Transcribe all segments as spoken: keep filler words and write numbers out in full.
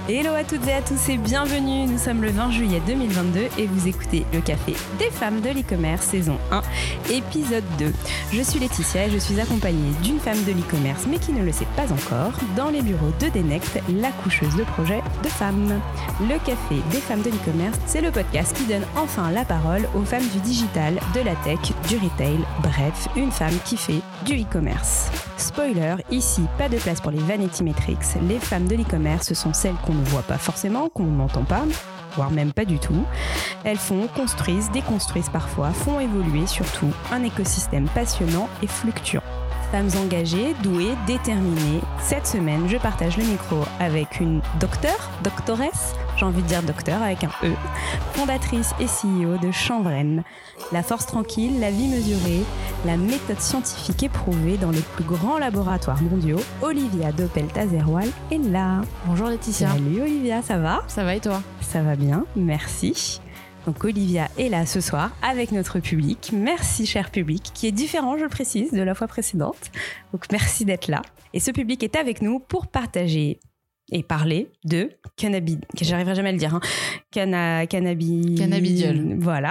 Hello à toutes et à tous et bienvenue, nous sommes le vingt juillet deux mille vingt-deux et vous écoutez le Café des femmes de l'e-commerce saison un, épisode deux. Je suis Laetitia et je suis accompagnée d'une femme de l'e-commerce mais qui ne le sait pas encore dans les bureaux de Denect, la coucheuse de projet de femmes. Le Café des femmes de l'e-commerce, c'est le podcast qui donne enfin la parole aux femmes du digital, de la tech, du retail, bref, une femme qui fait du e-commerce. Spoiler, ici, pas de place pour les vanity metrics. Les femmes de l'e-commerce, ce sont celles qu'on ne voit pas forcément, qu'on n'entend pas, voire même pas du tout. Elles font, construisent, déconstruisent parfois, font évoluer surtout un écosystème passionnant et fluctuant. Femmes engagées, douées, déterminées. Cette semaine, je partage le micro avec une docteure, doctoresse, j'ai envie de dire docteur avec un E, fondatrice et C E O de Chanvren. La force tranquille, la vie mesurée, la méthode scientifique éprouvée dans les plus grands laboratoires mondiaux. Olivia Doppelt-Azerwal est là. Bonjour Laetitia. Salut Olivia, ça va ? Ça va et toi ? Ça va bien, merci. Donc Olivia est là ce soir avec notre public. Merci cher public, qui est différent, je le précise, de la fois précédente. Donc merci d'être là. Et ce public est avec nous pour partager et parler de cannabis, que j'arriverai jamais à le dire, hein. Canna, cannabis... Cannabidiol. Voilà.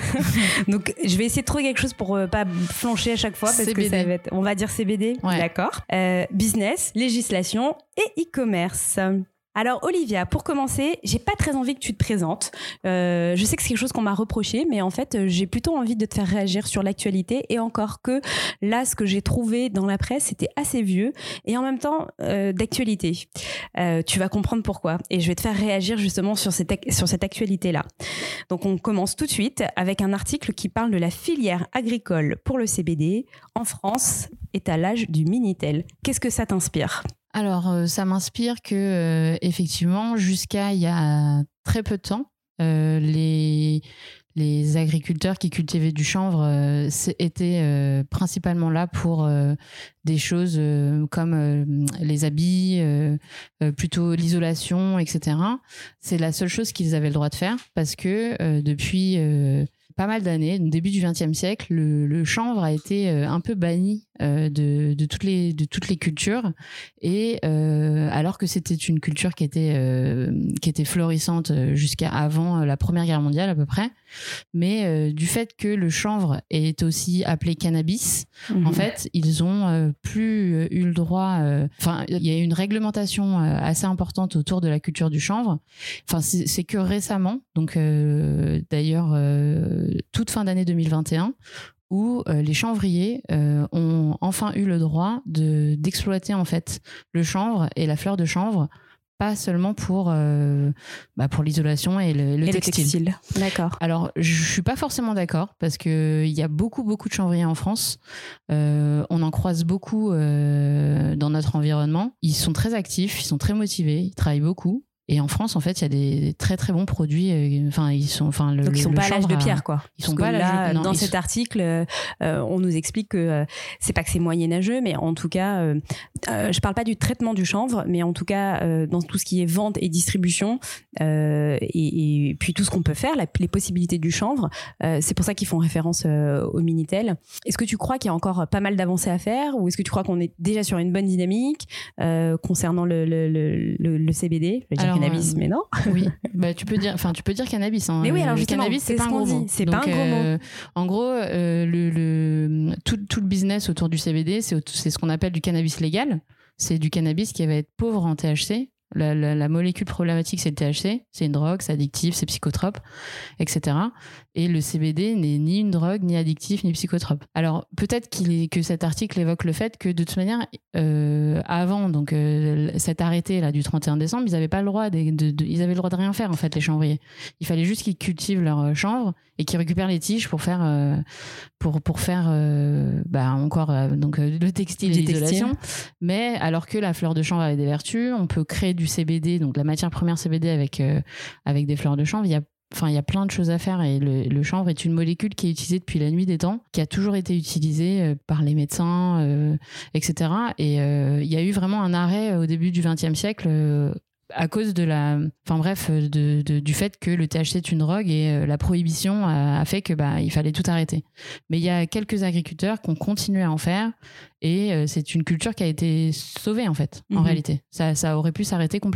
Donc je vais essayer de trouver quelque chose pour euh, pas flancher à chaque fois parce C B D. que ça va être, on va dire C B D, ouais. D'accord. Euh, business, législation et e-commerce. Alors Olivia, pour commencer, j'ai pas très envie que tu te présentes. Euh, je sais que c'est quelque chose qu'on m'a reproché, mais en fait, j'ai plutôt envie de te faire réagir sur l'actualité. Et encore que là, ce que j'ai trouvé dans la presse, c'était assez vieux et en même temps euh, d'actualité. Euh, tu vas comprendre pourquoi. Et je vais te faire réagir justement sur cette, sur cette actualité-là. Donc on commence tout de suite avec un article qui parle de la filière agricole pour le C B D en France, étalage du Minitel. Qu'est-ce que ça t'inspire ? Alors, euh, ça m'inspire que, euh, effectivement, jusqu'à il y a très peu de temps, euh, les, les agriculteurs qui cultivaient du chanvre euh, étaient euh, principalement là pour euh, des choses euh, comme euh, les habits, euh, euh, plutôt l'isolation, et cetera. C'est la seule chose qu'ils avaient le droit de faire parce que euh, depuis... Euh, pas mal d'années, au début du vingtième siècle, le, le chanvre a été euh, un peu banni euh, de, de, toutes les, de toutes les cultures, et euh, alors que c'était une culture qui était, euh, qui était florissante jusqu'à avant la Première Guerre mondiale à peu près, mais euh, du fait que le chanvre est aussi appelé cannabis, mmh. en fait, ils ont euh, plus eu le droit... Enfin, euh, il y a une réglementation euh, assez importante autour de la culture du chanvre. Enfin, c'est, c'est que récemment, donc euh, d'ailleurs... Euh, toute fin d'année deux mille vingt et un, où euh, les chanvriers euh, ont enfin eu le droit de, d'exploiter en fait le chanvre et la fleur de chanvre, pas seulement pour, euh, bah pour l'isolation et le, le et textile. Le textile. D'accord. Alors, je suis pas forcément d'accord parce que il y a beaucoup, beaucoup de chanvriers en France. Euh, on en croise beaucoup euh, dans notre environnement. Ils sont très actifs, ils sont très motivés, ils travaillent beaucoup. Et en France, en fait, il y a des très très bons produits. Enfin, euh, ils sont, enfin, le, donc ils sont le pas à l'âge de pierre, quoi. Ils sont pas à là, l'âge de... Dans cet sont... article, euh, on nous explique que euh, c'est pas que c'est moyenâgeux, mais en tout cas, euh, euh, je parle pas du traitement du chanvre, mais en tout cas euh, dans tout ce qui est vente et distribution, euh, et, et puis tout ce qu'on peut faire, la, les possibilités du chanvre. Euh, c'est pour ça qu'ils font référence euh, au Minitel. Est-ce que tu crois qu'il y a encore pas mal d'avancées à faire, ou est-ce que tu crois qu'on est déjà sur une bonne dynamique euh, concernant le, le, le, le, le C B D, je veux dire cannabis, euh, mais non. Oui, bah tu peux dire, enfin tu peux dire cannabis. Hein. Mais oui, alors le justement, cannabis c'est, c'est pas un gros mot. C'est Donc, pas un gros mot. Euh, en gros, euh, le, le tout, tout le business autour du C B D, c'est, c'est ce qu'on appelle du cannabis légal. C'est du cannabis qui va être pauvre en T H C. La, la, la molécule problématique, c'est le T H C. C'est une drogue, c'est addictif, c'est psychotrope, et cetera. Et le C B D n'est ni une drogue, ni addictif, ni psychotrope. Alors, peut-être qu'il est, que cet article évoque le fait que, de toute manière, euh, avant donc euh, cet arrêté là du trente et un décembre, ils n'avaient pas le droit de, de, de, ils avaient le droit de rien faire, en fait, les chanvriers. Il fallait juste qu'ils cultivent leur chanvre et qu'ils récupèrent les tiges pour faire, euh, pour, pour faire euh, bah, encore euh, donc, euh, le textile du et l'isolation. Textile. Mais alors que la fleur de chanvre avait des vertus, on peut créer du C B D, donc la matière première C B D avec, euh, avec des fleurs de chanvre. Il y a Enfin, il y a plein de choses à faire, et le, le chanvre est une molécule qui est utilisée depuis la nuit des temps, qui a toujours été utilisée euh, par les médecins, euh, et cetera. Et euh, il y a eu vraiment un arrêt au début du vingtième siècle euh, à cause de la, enfin bref, de, de, du fait que le T H C est une drogue, et euh, la prohibition a, a fait que bah il fallait tout arrêter. Mais il y a quelques agriculteurs qui ont continué à en faire, et euh, c'est une culture qui a été sauvée en fait, en mmh. réalité. Ça, ça aurait pu s'arrêter complètement.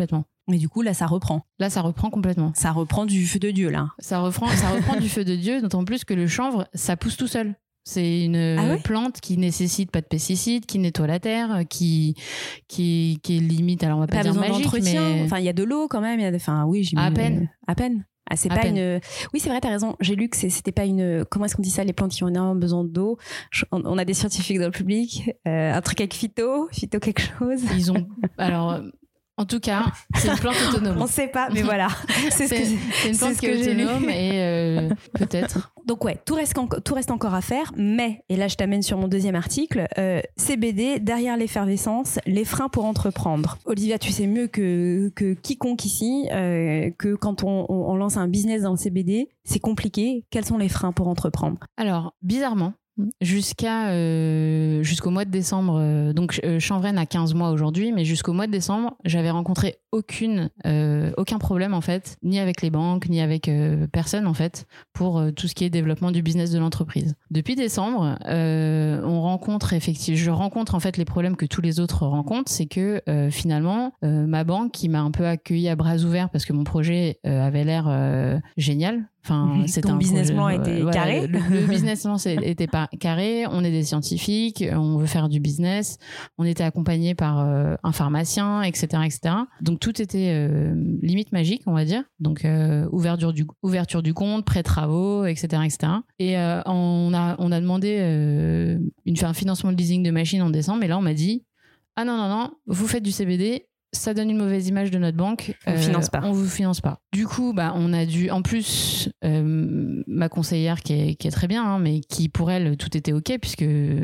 Mais du coup, là, ça reprend. Là, ça reprend complètement. Ça reprend du feu de Dieu, là. Ça reprend, ça reprend du feu de Dieu, d'autant plus que le chanvre, ça pousse tout seul. C'est une ah ouais plante qui nécessite pas de pesticides, qui nettoie la terre, qui, qui, qui est limite, alors on va pas, pas dire magique, mais... Enfin, il y a de l'eau quand même. Y a de... Enfin, oui, à peine. À peine. Ah, c'est à pas peine. une. Oui, c'est vrai, t'as raison. J'ai lu que c'était pas une. Comment est-ce qu'on dit ça, les plantes qui ont énormément besoin d'eau? On a des scientifiques dans le public. Euh, un truc avec phyto, phyto quelque chose. Ils ont. Alors. En tout cas, c'est une plante autonome. On sait pas, mais voilà. C'est, ce que, c'est, c'est une plante qui est autonome et euh, peut-être. Donc ouais, tout reste, en, tout reste encore à faire, mais, et là je t'amène sur mon deuxième article, euh, C B D, derrière l'effervescence, les freins pour entreprendre. Olivia, tu sais mieux que, que quiconque ici euh, que quand on, on, on lance un business dans le C B D, c'est compliqué. Quels sont les freins pour entreprendre? Alors, bizarrement, jusqu'à euh, jusqu'au mois de décembre, euh, donc euh, Chanvren a quinze mois aujourd'hui, mais jusqu'au mois de décembre, j'avais rencontré aucune euh, aucun problème en fait, ni avec les banques, ni avec euh, personne en fait, pour euh, tout ce qui est développement du business de l'entreprise. Depuis décembre, euh, on rencontre effectivement, je rencontre en fait les problèmes que tous les autres rencontrent, c'est que euh, finalement euh, ma banque qui m'a un peu accueilli à bras ouverts parce que mon projet euh, avait l'air euh, génial. Enfin, mmh, c'était ton un business projet, plan euh, était voilà, carré. Le, le business plan était pas carré. On est des scientifiques, on veut faire du business. On était accompagné par euh, un pharmacien, et cetera, et cetera. Donc tout était euh, limite magique, on va dire. Donc euh, ouverture du ouverture du compte, prêt travaux, et cetera, et cetera. Et euh, on a on a demandé euh, une un financement de leasing de machine en décembre. Et là, on m'a dit ah non non non, vous faites du C B D. Ça donne une mauvaise image de notre banque. On euh, finance pas. On vous finance pas. Du coup, bah, on a dû, en plus, euh, ma conseillère qui est, qui est très bien, hein, mais qui pour elle tout était ok puisque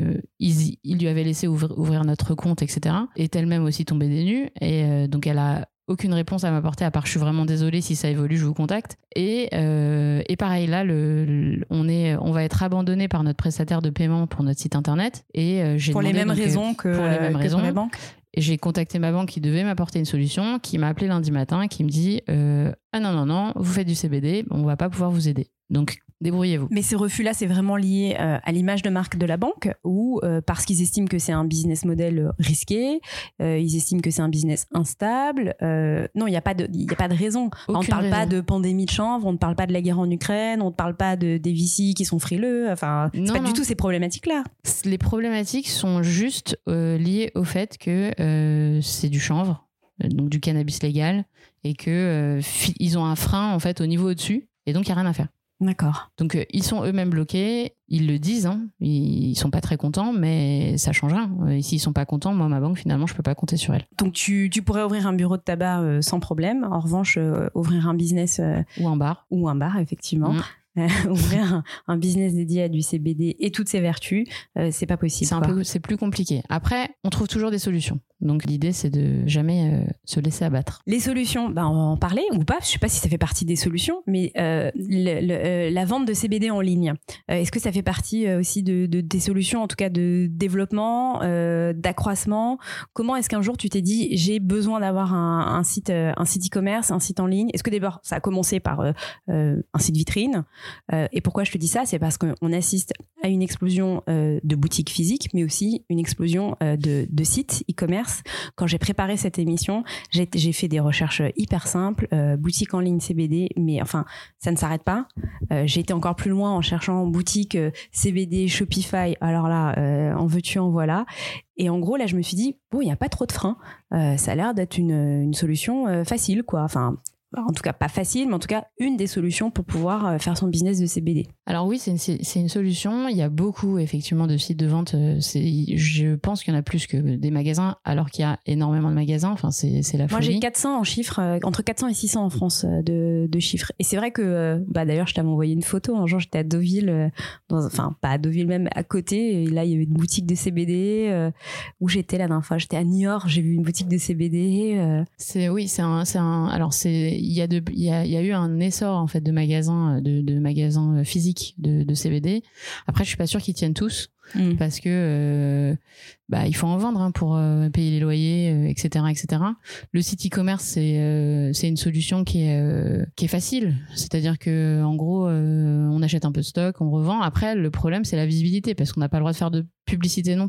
ils, ils lui avaient laissé ouvrir, ouvrir notre compte, et cetera. Est elle-même aussi tombée des nues et euh, donc elle a aucune réponse à m'apporter à part je suis vraiment désolée, si ça évolue je vous contacte. Et euh, et pareil là, le, le, on est, on va être abandonné par notre prestataire de paiement pour notre site internet et euh, j'ai pour demandé, les mêmes donc, raisons que pour les mêmes que raisons. Pour les banques. Et j'ai contacté ma banque qui devait m'apporter une solution, qui m'a appelé lundi matin, qui me dit euh, ah non non non, vous faites du C B D, on va pas pouvoir vous aider. Donc débrouillez-vous. Mais ces refus-là, c'est vraiment lié euh, à l'image de marque de la banque ou euh, parce qu'ils estiment que c'est un business model risqué, euh, ils estiment que c'est un business instable. Euh, non, il n'y a pas de, il y a pas de raison. Aucune on ne parle raison. pas de pandémie de chanvre, on ne parle pas de la guerre en Ukraine, on ne parle pas de des V C qui sont frileux. Enfin, c'est non, pas non. du tout ces problématiques-là. Les problématiques sont juste euh, liées au fait que euh, c'est du chanvre, donc du cannabis légal, et que euh, fi- ils ont un frein en fait au niveau au-dessus, et donc il y a rien à faire. D'accord. Donc euh, ils sont eux-mêmes bloqués, ils le disent, hein, ils, ils sont pas très contents, mais ça change rien. Euh, et s'ils sont pas contents, moi ma banque finalement je peux pas compter sur elle. Donc tu, tu pourrais ouvrir un bureau de tabac euh, sans problème. En revanche, euh, ouvrir un business euh, Ou un bar. ou un bar, effectivement. Mmh. Euh, ouvrir un, un business dédié à du C B D et toutes ses vertus, euh, c'est pas possible. C'est un quoi. peu, c'est plus compliqué. Après, on trouve toujours des solutions. Donc l'idée, c'est de jamais euh, se laisser abattre. Les solutions, ben on va en parler ou pas. Je sais pas si ça fait partie des solutions, mais euh, le, le, euh, la vente de C B D en ligne, euh, est-ce que ça fait partie euh, aussi de, de des solutions, en tout cas de développement, euh, d'accroissement? Comment est-ce qu'un jour tu t'es dit j'ai besoin d'avoir un, un site, euh, un site e-commerce, un site en ligne? Est-ce que d'abord ça a commencé par euh, euh, un site vitrine? Euh, et pourquoi je te dis ça, c'est parce qu'on assiste à une explosion euh, de boutiques physiques, mais aussi une explosion euh, de, de sites e-commerce. Quand j'ai préparé cette émission, j'ai, j'ai fait des recherches hyper simples, euh, boutique en ligne C B D, mais enfin, ça ne s'arrête pas. Euh, j'ai été encore plus loin en cherchant boutique euh, C B D, Shopify. Alors là, euh, en veux-tu, en voilà. Et en gros, là, je me suis dit, bon, il n'y a pas trop de freins. Euh, ça a l'air d'être une, une solution euh, facile, quoi. Enfin, en tout cas pas facile, mais en tout cas une des solutions pour pouvoir faire son business de C B D. Alors oui, c'est une, c'est une solution. Il y a beaucoup effectivement de sites de vente. C'est, je pense qu'il y en a plus que des magasins, alors qu'il y a énormément de magasins. Enfin, c'est, c'est la folie. Moi, j'ai quatre cents en chiffres, entre quatre cents et six cents en France de, de chiffres. Et c'est vrai que, bah d'ailleurs, je t'avais envoyé une photo. Un jour, j'étais à Deauville, dans, enfin pas à Deauville même, à côté. Et là, il y avait une boutique de C B D euh, où j'étais la dernière fois. J'étais à Niort, j'ai vu une boutique de C B D. Euh. C'est oui, c'est un, c'est un. Alors c'est il y a de, il y a, il y a eu un essor en fait de magasins, de, de magasins physiques de, de C B D. Après, je suis pas sûre qu'ils tiennent tous. Mmh. Parce que euh, bah il faut en vendre hein, pour euh, payer les loyers, euh, et cetera, et cetera. Le site e-commerce c'est euh, c'est une solution qui est euh, qui est facile, c'est-à-dire que en gros euh, on achète un peu de stock, on revend. Après le problème c'est la visibilité parce qu'on n'a pas le droit de faire de publicité non plus.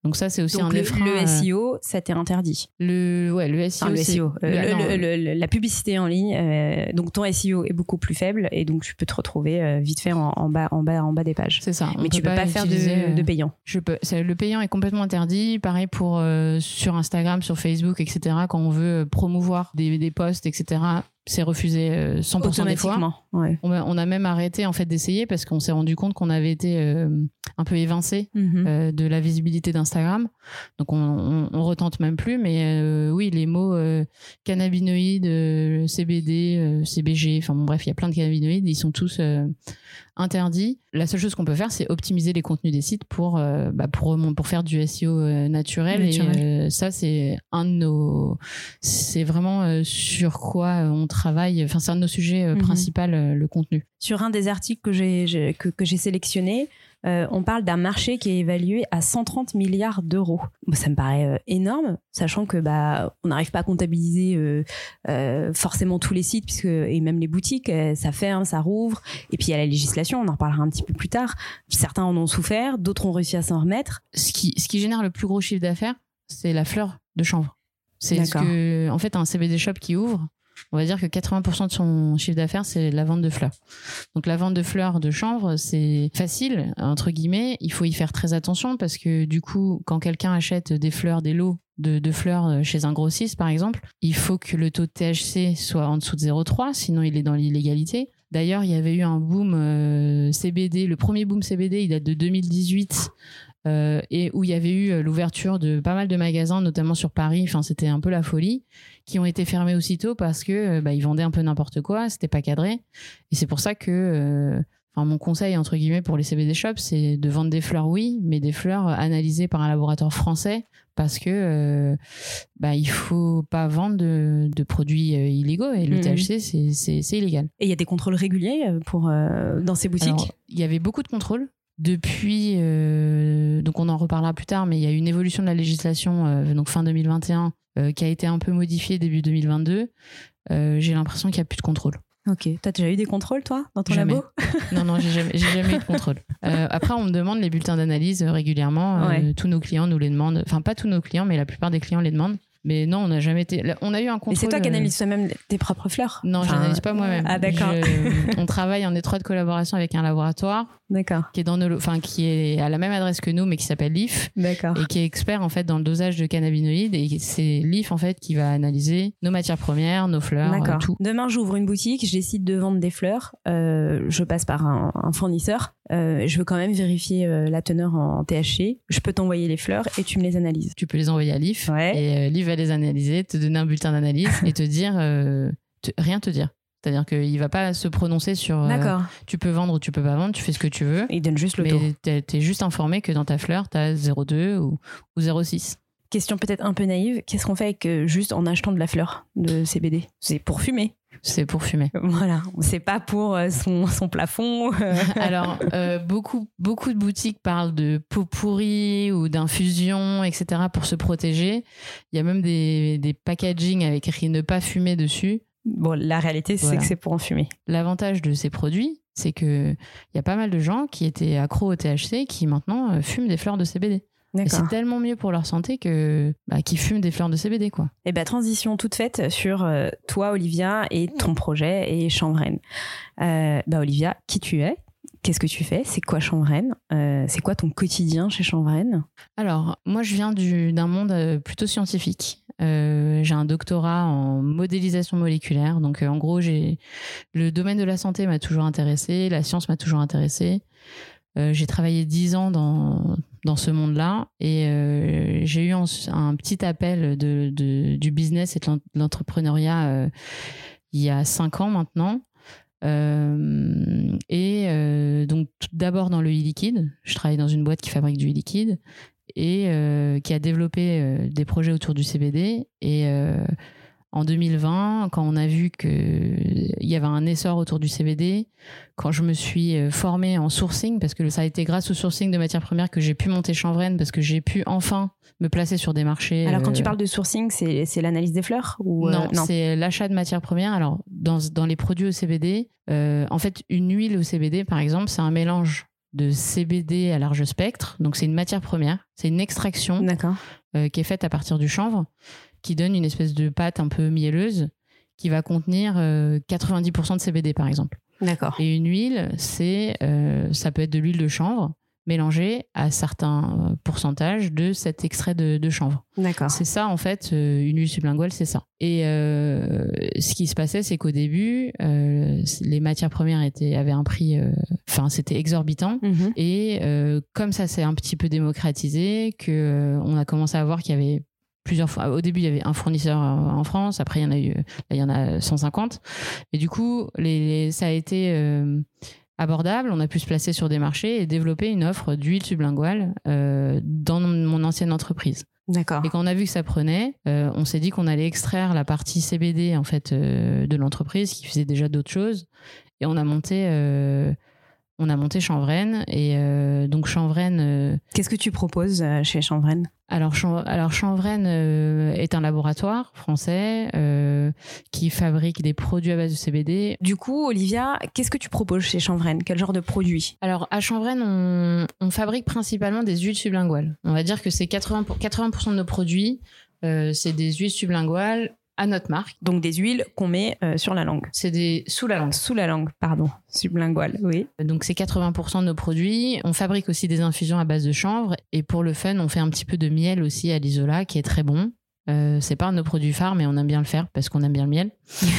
Donc ça, c'est aussi Donc un le, des freins. le euh, S E O, ça t'est interdit. Le, ouais, le S E O, Enfin, le c'est- S E O, euh, le- non, le- le- le- la publicité en ligne. euh, donc ton S E O est beaucoup plus faible et donc tu peux te retrouver euh, vite fait en, en bas, en bas, en bas des pages. c'est ça. On Mais tu peux pas, faire utiliser, de, euh, de payant. Je peux, c'est- le payant est complètement interdit. Pareil pour euh, sur Instagram, sur Facebook, et cetera. Quand on veut promouvoir des, des posts, et cetera, c'est refusé euh, cent pour cent des fois. Automatiquement. Ouais. On a, on a même arrêté en fait d'essayer parce qu'on s'est rendu compte qu'on avait été euh, un peu évincé Mhm. euh, de la visibilité d'Instagram. Donc on, on, on retente même plus. Mais euh, oui, les mots euh, cannabinoïdes, euh, C B D, euh, C B G, enfin bon bref, il y a plein de cannabinoïdes, ils sont tous euh, interdits. La seule chose qu'on peut faire, c'est optimiser les contenus des sites pour euh, bah, pour pour faire du S E O euh, naturel. Naturel. Et euh, ça, c'est un de nos, c'est vraiment euh, sur quoi on travaille. Enfin, c'est un de nos sujets euh, Mhm. principaux, euh, le contenu. Sur un des articles que j'ai, j'ai- que, que j'ai sélectionné, euh, on parle d'un marché qui est évalué à cent trente milliards d'euros. Bon, ça me paraît euh, énorme, sachant que bah on n'arrive pas à comptabiliser euh, euh, forcément tous les sites, puisque et même les boutiques, euh, ça ferme, ça rouvre. Et puis il y a la législation, on en reparlera un petit peu plus tard. Certains en ont souffert, d'autres ont réussi à s'en remettre. Ce qui, ce qui génère le plus gros chiffre d'affaires, c'est la fleur de chanvre. C'est ce D'accord. que, en fait, un C B D shop qui ouvre, on va dire que quatre-vingts pour cent de son chiffre d'affaires, c'est la vente de fleurs. Donc la vente de fleurs de chanvre, c'est facile, entre guillemets. Il faut y faire très attention parce que du coup, quand quelqu'un achète des fleurs, des lots de, de fleurs chez un grossiste, par exemple, il faut que le taux de T H C soit en dessous de zéro virgule trois, sinon il est dans l'illégalité. D'ailleurs, il y avait eu un boom euh, C B D. Le premier boom C B D, il date de deux mille dix-huit. Euh, et où il y avait eu l'ouverture de pas mal de magasins, notamment sur Paris. Enfin, c'était un peu la folie, qui ont été fermés aussitôt parce que bah, ils vendaient un peu n'importe quoi, c'était pas cadré. Et c'est pour ça que, euh, enfin, mon conseil entre guillemets pour les C B D shops, c'est de vendre des fleurs, oui, mais des fleurs analysées par un laboratoire français, parce que euh, bah, il faut pas vendre de, de produits euh, illégaux et le Mhm. T H C c'est, c'est, c'est illégal. Et il y a des contrôles réguliers euh, pour euh, dans ces boutiques. Alors, il y avait beaucoup de contrôles. Depuis, euh, donc on en reparlera plus tard, mais il y a eu une évolution de la législation, euh, donc fin deux mille vingt et un, euh, qui a été un peu modifiée début deux mille vingt-deux. Euh, j'ai l'impression qu'il n'y a plus de contrôle. Ok. T'as déjà eu des contrôles toi dans ton Jamais. labo? Non, non, j'ai jamais, j'ai jamais eu de contrôle. Euh, après, on me demande les bulletins d'analyse euh, régulièrement. Euh, Ouais. Tous nos clients nous les demandent. Enfin, pas tous nos clients, mais la plupart des clients les demandent. Mais non, on n'a jamais été. là, On a eu un contrôle. Et c'est toi qui euh, analyses toi-même tes propres fleurs? Non, je Enfin, n'analyse pas moi-même. Ah d'accord. Je- On travaille en étroite collaboration avec un laboratoire D'accord. qui est dans nos, lo- enfin, qui est à la même adresse que nous, mais qui s'appelle L I F. D'accord. Et qui est expert en fait dans le dosage de cannabinoïdes, et c'est L I F en fait qui va analyser nos matières premières, nos fleurs, euh, D'accord. tout. Demain, j'ouvre une boutique, je décide de vendre des fleurs. euh, je passe par un, un fournisseur. Euh, je veux quand même vérifier euh, la teneur en T H C. Je peux t'envoyer les fleurs et tu me les analyses. Tu peux les envoyer à L I F Ouais. et euh, L I F va les analyser, te donner un bulletin d'analyse et te dire euh, te- rien te dire. C'est-à-dire qu'il va pas se prononcer sur euh, D'accord. tu peux vendre ou tu peux pas vendre, tu fais ce que tu veux. Il donne juste le taux. Mais t'es, t'es juste informé que dans ta fleur, t'as zéro virgule deux ou, ou zéro virgule six. Question peut-être un peu naïve. Qu'est-ce qu'on fait avec euh, juste en achetant de la fleur de C B D? C'est pour fumer. C'est pour fumer. Voilà. C'est pas pour euh, son, son plafond. Alors, euh, beaucoup, beaucoup de boutiques parlent de pot pourri ou d'infusion, et cetera pour se protéger. Il y a même des, des packaging avec écrit ne pas fumer dessus. Bon, la réalité, c'est Voilà. que c'est pour en fumer. L'avantage de ces produits, c'est qu'il y a pas mal de gens qui étaient accros au T H C qui maintenant euh, fument des fleurs de C B D. Et D'accord. c'est tellement mieux pour leur santé que bah, qu'ils fument des fleurs de C B D, quoi. Et ben transition toute faite sur euh, toi, Olivia, et ton projet et Chanvren. Euh, bah Olivia, qui tu es? Qu'est-ce que tu fais? C'est quoi Chanvren? euh, C'est quoi ton quotidien chez Chanvren? Alors, moi, je viens du, d'un monde euh, plutôt scientifique. Euh, j'ai un doctorat en modélisation moléculaire. Donc, euh, en gros, j'ai le domaine de la santé m'a toujours intéressé, la science m'a toujours intéressé. Euh, j'ai travaillé dix ans dans, dans ce monde-là et euh, j'ai eu un, un petit appel de, de, du business et de l'entrepreneuriat euh, il y a cinq ans maintenant. Euh, et euh, donc, tout d'abord dans le e-liquide. Je travaille dans une boîte qui fabrique du e-liquide et euh, qui a développé euh, des projets autour du C B D. Et euh, en deux mille vingt, quand on a vu qu'il y avait un essor autour du C B D, quand je me suis formée en sourcing, parce que ça a été grâce au sourcing de matières premières que j'ai pu monter Chanvren, parce que j'ai pu enfin me placer sur des marchés. Alors, quand euh, tu parles de sourcing, c'est, c'est l'analyse des fleurs ou euh, non, c'est l'achat de matières premières. Alors, dans, dans les produits au C B D, euh, en fait, une huile au C B D, par exemple, c'est un mélange de C B D à large spectre. Donc, c'est une matière première. C'est une extraction euh, qui est faite à partir du chanvre, qui donne une espèce de pâte un peu mielleuse qui va contenir euh, quatre-vingt-dix pour cent de C B D, par exemple. D'accord. Et une huile, c'est, euh, ça peut être de l'huile de chanvre mélangée à certains pourcentages de cet extrait de, de chanvre. D'accord. C'est ça, en fait, euh, une huile sublinguale, c'est ça. Et euh, ce qui se passait, c'est qu'au début, euh, les matières premières étaient, avaient un prix, enfin, euh, c'était exorbitant. Mm-hmm. Et euh, comme ça s'est un petit peu démocratisé, que, euh, on a commencé à voir qu'il y avait plusieurs fois. Au début, il y avait un fournisseur en France. Après, il y en a eu, là, il y en a cent cinquante. Et du coup, les, les, ça a été euh, abordable. On a pu se placer sur des marchés et développer une offre d'huile sublinguale euh, dans mon ancienne entreprise. D'accord. Et quand on a vu que ça prenait, euh, on s'est dit qu'on allait extraire la partie C B D en fait euh, de l'entreprise qui faisait déjà d'autres choses. Et on a monté. Euh, On a monté Chanvren et euh, donc Chanvren. Euh... Qu'est-ce que tu proposes chez Chanvren ? Alors, alors Chanvren euh, est un laboratoire français euh, qui fabrique des produits à base de C B D. Du coup, Olivia, qu'est-ce que tu proposes chez Chanvren ? Quel genre de produits ? Alors à Chanvren, on, on fabrique principalement des huiles sublinguales. On va dire que c'est quatre-vingts pour, quatre-vingts pour cent de nos produits, euh, c'est des huiles sublinguales à notre marque. Donc des huiles qu'on met euh, sur la langue. C'est des sous la langue. Sous la langue, pardon. Sublingual, oui. Donc c'est quatre-vingts pour cent de nos produits. On fabrique aussi des infusions à base de chanvre et pour le fun, on fait un petit peu de miel aussi à l'isola qui est très bon. Euh, c'est pas un de nos produits phares, mais on aime bien le faire parce qu'on aime bien le miel.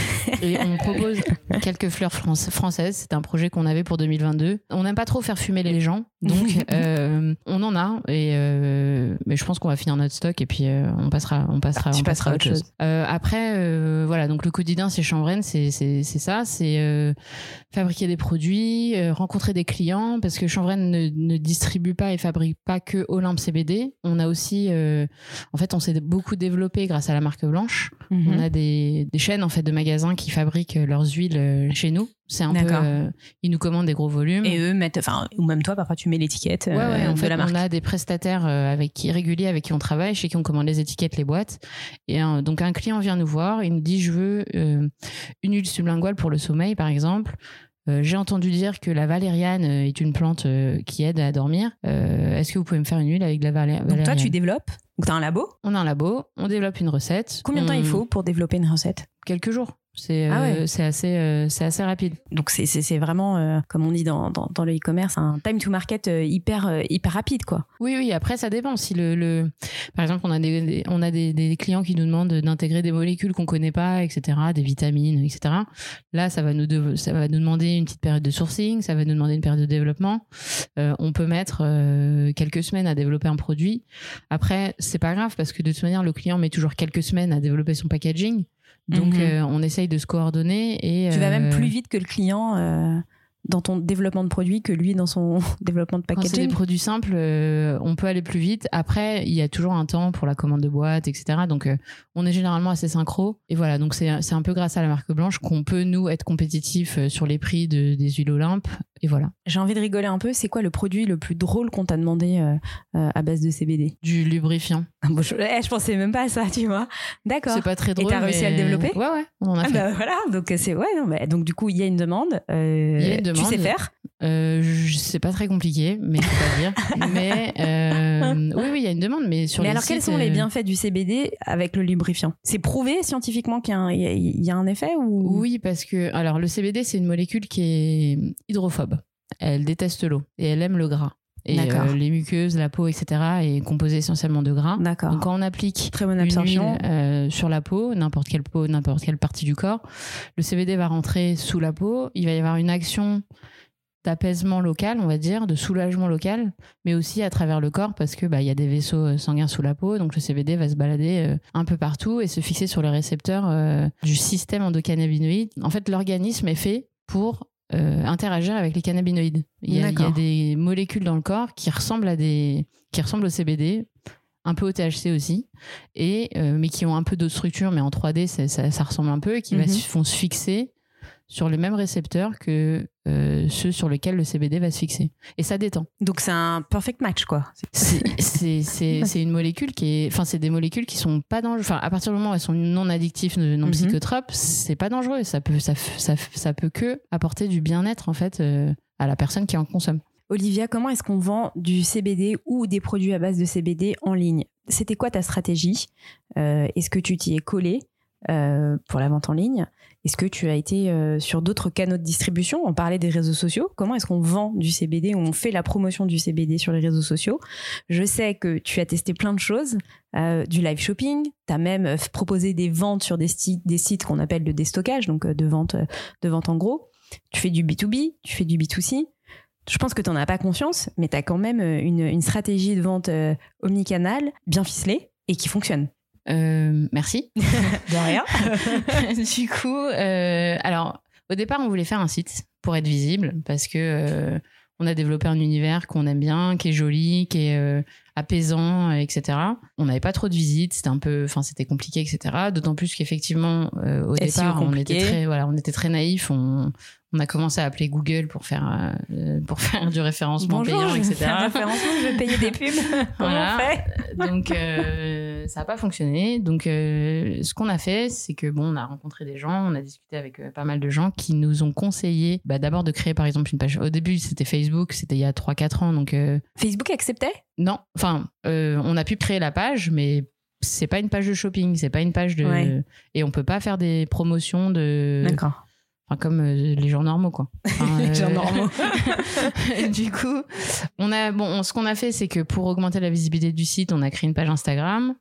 Et on propose quelques fleurs france- françaises. C'est un projet qu'on avait pour deux mille vingt-deux. On n'aime pas trop faire fumer les gens, donc euh, on en a. Et euh, mais je pense qu'on va finir notre stock et puis euh, on passera, on passera, ah, on passera à autre chose. chose. Euh, après, euh, voilà. Donc le quotidien, c'est Chanvren, c'est c'est c'est ça, c'est euh, fabriquer des produits, euh, rencontrer des clients parce que Chanvren ne, ne distribue pas et fabrique pas que Olympe C B D. On a aussi, euh, en fait, on s'est beaucoup développé grâce à la marque blanche. Mm-hmm. On a des, des chaînes en fait de magasins qui fabriquent leurs huiles chez nous. C'est un D'accord. peu, euh, ils nous commandent des gros volumes. Et eux mettent, enfin, ou même toi, parfois tu mets l'étiquette euh, ouais, ouais, en de fait, la marque. On a des prestataires euh, avec qui, réguliers avec qui on travaille, chez qui on commande les étiquettes, les boîtes. Et euh, donc un client vient nous voir, il nous dit je veux euh, une huile sublinguale pour le sommeil, par exemple. Euh, j'ai entendu dire que la valériane est une plante euh, qui aide à dormir. Euh, est-ce que vous pouvez me faire une huile avec de la valé- valériane ? Donc toi, tu développes ? Donc t'as un labo ? On a un labo, on développe une recette. Combien de on... temps il faut pour développer une recette ? Quelques jours. C'est, ah ouais. euh, c'est, assez, euh, c'est assez rapide. Donc c'est, c'est, c'est vraiment, euh, comme on dit dans, dans, dans le e-commerce, un time to market euh, hyper, euh, hyper rapide, quoi. Oui, oui, après ça dépend. Si le, le... Par exemple, on a, des, des, on a des, des clients qui nous demandent d'intégrer des molécules qu'on ne connaît pas, et cetera, des vitamines, et cetera. Là, ça va, nous de... ça va nous demander une petite période de sourcing, ça va nous demander une période de développement. Euh, on peut mettre euh, quelques semaines à développer un produit. Après, c'est pas grave parce que de toute manière, le client met toujours quelques semaines à développer son packaging. Donc, mmh. euh, on essaye de se coordonner. Et, tu euh, vas même plus vite que le client euh, dans ton développement de produit que lui dans son développement de packaging. Quand c'est des produits simples, euh, on peut aller plus vite. Après, il y a toujours un temps pour la commande de boîte, et cetera. Donc, euh, on est généralement assez synchro. Et voilà, donc c'est, c'est un peu grâce à la marque blanche qu'on peut, nous, être compétitifs sur les prix de, des huiles Olympe. Et voilà. J'ai envie de rigoler un peu. C'est quoi le produit le plus drôle qu'on t'a demandé euh, euh, à base de C B D ? Du lubrifiant. Bon, je, eh, je pensais même pas à ça, tu vois. D'accord. C'est pas très drôle. Et t'as réussi mais... à le développer ? Ouais, ouais. On en a ah fait. Bah voilà. Donc c'est ouais. Non, bah, donc du coup, il y a une demande. Euh, il y a une demande. Tu sais faire ? Euh, je, c'est pas très compliqué, mais je peux pas dire. Mais euh, oui, oui, il y a une demande, mais sur mais les alors, sites, quels sont les bienfaits du C B D avec le lubrifiant ? C'est prouvé scientifiquement qu'il y a un, il y a un effet ou... Oui, parce que alors le C B D, c'est une molécule qui est hydrophobe. Elle déteste l'eau et elle aime le gras. Et euh, les muqueuses, la peau, et cetera est composée essentiellement de gras. D'accord. Donc quand on applique Très bonne absorption. une huile euh, sur la peau, n'importe quelle peau, n'importe quelle partie du corps, le C B D va rentrer sous la peau. Il va y avoir une action d'apaisement local, on va dire, de soulagement local, mais aussi à travers le corps parce que bah il y a des vaisseaux sanguins sous la peau, donc le C B D va se balader euh, un peu partout et se fixer sur les récepteurs euh, du système endocannabinoïde. En fait, l'organisme est fait pour Euh, interagir avec les cannabinoïdes. Il y, a, il y a des molécules dans le corps qui ressemblent à des, qui ressemblent au C B D, un peu au T H C aussi, et euh, mais qui ont un peu d'autres structures, mais en trois D ça, ça, ça ressemble un peu, et qui mm-hmm. va, vont se fixer sur les mêmes récepteurs que euh, ceux sur lesquels le C B D va se fixer. Et ça détend. Donc c'est un perfect match, quoi. C'est, c'est, c'est, c'est une molécule qui est... Enfin, c'est des molécules qui sont pas dangereuses. Enfin, à partir du moment où elles sont non addictives, non mm-hmm. psychotropes, c'est pas dangereux. Ça peut, ça, ça, ça peut que apporter du bien-être, en fait, euh, à la personne qui en consomme. Olivia, comment est-ce qu'on vend du C B D ou des produits à base de C B D en ligne? C'était quoi ta stratégie? euh, Est-ce que tu t'y es collé euh, pour la vente en ligne? Est-ce que tu as été euh, sur d'autres canaux de distribution? On parlait des réseaux sociaux. Comment est-ce qu'on vend du C B D ou on fait la promotion du C B D sur les réseaux sociaux? Je sais que tu as testé plein de choses, euh, du live shopping. Tu as même euh, proposé des ventes sur des sites, des sites qu'on appelle de déstockage, donc euh, de, vente, euh, de vente en gros. Tu fais du B deux B, tu fais du B deux C. Je pense que tu n'en as pas conscience, mais tu as quand même une, une stratégie de vente euh, omnicanal bien ficelée et qui fonctionne. Euh, merci. De rien. Du coup, euh, alors au départ, on voulait faire un site pour être visible parce que euh, on a développé un univers qu'on aime bien, qui est joli, qui est euh, apaisant, et cetera. On n'avait pas trop de visites, c'était un peu, enfin c'était compliqué, et cetera. D'autant plus qu'effectivement, euh, au S E O départ, on compliqué. était très, voilà, on était très naïfs. On, on a commencé à appeler Google pour faire euh, pour faire du référencement Bonjour, payant, je et vais cetera. faire référencement, je vais payer des pubs. Comment Voilà. on fait? Donc euh, ça n'a pas fonctionné. Donc euh, ce qu'on a fait, c'est que bon, on a rencontré des gens, on a discuté avec euh, pas mal de gens qui nous ont conseillé bah, d'abord de créer par exemple une page. Au début, c'était Facebook, c'était il y a trois quatre ans. Donc euh, Facebook acceptait? non, enfin, euh, on a pu créer la page, mais c'est pas une page de shopping, c'est pas une page de Ouais. et on peut pas faire des promotions de. D'accord. Enfin, comme euh, les gens normaux, quoi. Enfin, Les gens euh, normaux. Du coup, on a, bon, on- ce qu'on a fait, c'est que pour augmenter la visibilité du site, on a créé une page Instagram.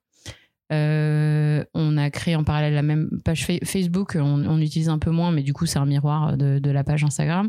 Euh, on a créé en parallèle la même page fa- Facebook. On, on utilise un peu moins, mais du coup, c'est un miroir de, de la page Instagram.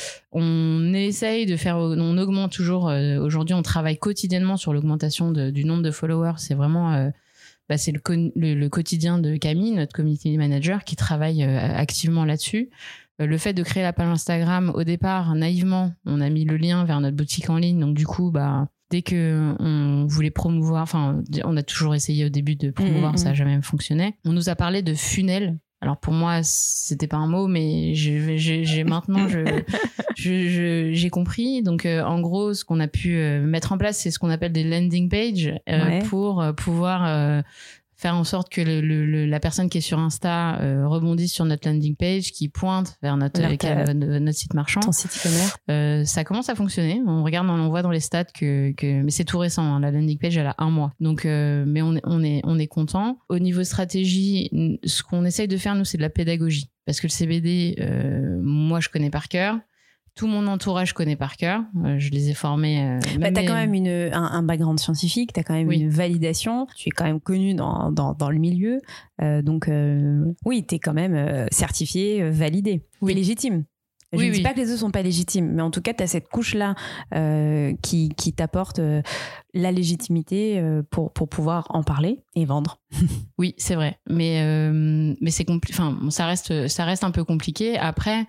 On essaye de faire, on augmente toujours. euh, Aujourd'hui, on travaille quotidiennement sur l'augmentation de- du nombre de followers. C'est vraiment, euh, bah, c'est le, con- le, le quotidien de Camille, notre community manager, qui travaille euh, activement là-dessus. Euh, Le fait de créer la page Instagram, au départ, naïvement, on a mis le lien vers notre boutique en ligne. Donc, du coup, bah, dès que on voulait promouvoir, enfin, on a toujours essayé au début de promouvoir, Mmh, ça mmh. n'a jamais fonctionné. On nous a parlé de funnel. Alors, pour moi, c'était pas un mot, mais je- j'ai j'ai- maintenant, je, je- je- j'ai compris. Donc, euh, en gros, ce qu'on a pu euh, mettre en place, c'est ce qu'on appelle des landing pages euh, Ouais. pour euh, pouvoir euh, faire en sorte que le, le- le- la personne qui est sur Insta euh, rebondisse sur notre landing page, qui pointe vers notre, Vers ta- euh, notre site marchand. Ton site e-commerce. Euh, ça commence à fonctionner. On regarde, on voit dans les stats que, que mais c'est tout récent. Hein, la landing page, elle a un mois. Donc, euh, mais on est, on est, on est content. Au niveau stratégie, n- ce qu'on essaye de faire nous, c'est de la pédagogie, parce que le C B D, euh, moi, je connais par cœur. Tout mon entourage connaît par cœur. Euh, je les ai formés. Euh, Bah, même t'as les- quand même une, un, un background scientifique, t'as quand même Oui. une validation, tu es quand même connu dans, dans, dans le milieu. Euh, donc, euh, oui, t'es quand même euh, certifié, euh, validé. Oui. T'es légitime. Je Oui, ne dis oui. pas que les autres sont pas légitimes, mais en tout cas, tu as cette couche-là euh, qui, qui t'apporte euh, la légitimité euh, pour, pour pouvoir en parler et vendre. Oui, c'est vrai, mais euh, mais c'est compli- enfin ça reste ça reste un peu compliqué. Après,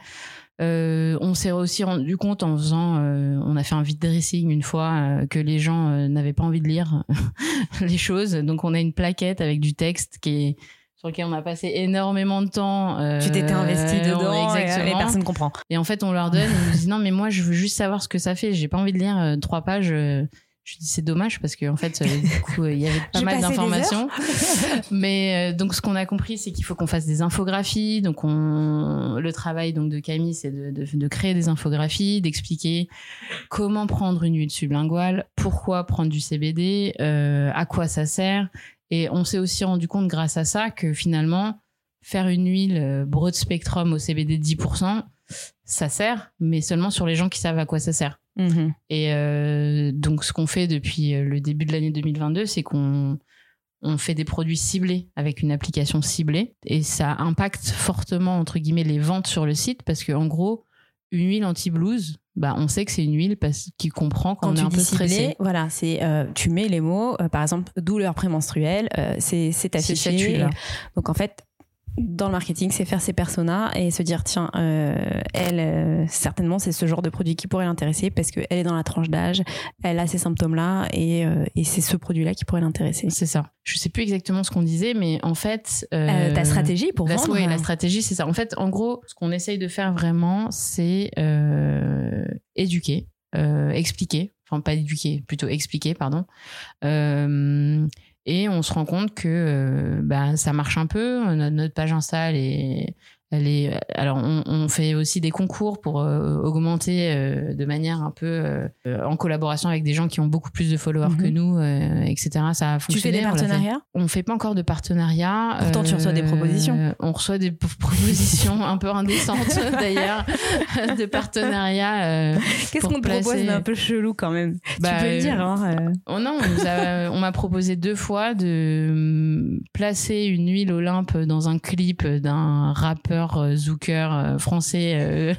euh, on s'est aussi rendu compte en faisant, euh, on a fait un vide dressing une fois euh, que les gens euh, n'avaient pas envie de lire les choses, donc on a une plaquette avec du texte qui est sur lequel on a passé énormément de temps. euh, Tu t'étais investi on- dedans et, exactement. et personne ne comprend. Et en fait, on leur donne, ils nous disent non, mais moi, je veux juste savoir ce que ça fait. J'ai pas envie de lire euh, trois pages. euh. Je dis c'est dommage parce qu'en fait, euh, du coup, euh, il y avait pas J'ai mal passé des d'informations. Mais euh, donc, ce qu'on a compris, c'est qu'il faut qu'on fasse des infographies. Donc, on, le travail donc de Camille, c'est de, de, de créer des infographies, d'expliquer comment prendre une huile sublinguale, pourquoi prendre du C B D, euh, à quoi ça sert. Et on s'est aussi rendu compte grâce à ça que finalement, faire une huile euh, broad spectrum au C B D dix pour cent, ça sert, mais seulement sur les gens qui savent à quoi ça sert. Mm-hmm. Et euh, donc, ce qu'on fait depuis le début de l'année deux mille vingt-deux, c'est qu'on on fait des produits ciblés avec une application ciblée. Et ça impacte fortement, entre guillemets, les ventes sur le site parce qu'en gros, une huile anti-blues, bah, on sait que c'est une huile parce qu'il comprend quand, Quand on est tu un dis peu ciblé, stressé. voilà, c'est euh, tu mets les mots, euh, par exemple douleur prémenstruelle, euh, c'est c'est C'est affiché. cette huile-là. Donc en fait, dans le marketing, c'est faire ses personas et se dire tiens, euh, elle, euh, certainement, c'est ce genre de produit qui pourrait l'intéresser parce qu'elle est dans la tranche d'âge, elle a ces symptômes-là et, euh, et c'est ce produit-là qui pourrait l'intéresser. C'est ça. Je sais plus exactement ce qu'on disait, mais en fait... Euh, euh, ta stratégie pour la, vendre. oui, la stratégie, c'est ça. En fait, en gros, ce qu'on essaye de faire vraiment, c'est euh, éduquer, euh, expliquer. Enfin, pas éduquer, plutôt expliquer, pardon. Euh, et on se rend compte que euh, bah, ça marche un peu. Notre, notre page Insta, elle est, Elle est, alors, on, on fait aussi des concours pour euh, augmenter euh, de manière un peu euh, en collaboration avec des gens qui ont beaucoup plus de followers mm-hmm. que nous, euh, et cetera. Ça a fonctionné. Tu fais des partenariats ? On ne fait pas encore de partenariat. Pourtant, euh, tu reçois des propositions. On reçoit des p- propositions un peu indécentes, d'ailleurs, de partenariat. Euh, Qu'est-ce qu'on te placer... propose d'un peu chelou quand même ? Bah, tu peux le dire. Hein, euh... oh non, on, nous a, on m'a proposé deux fois de placer une huile Olympe dans un clip d'un rappeur Zouker français euh,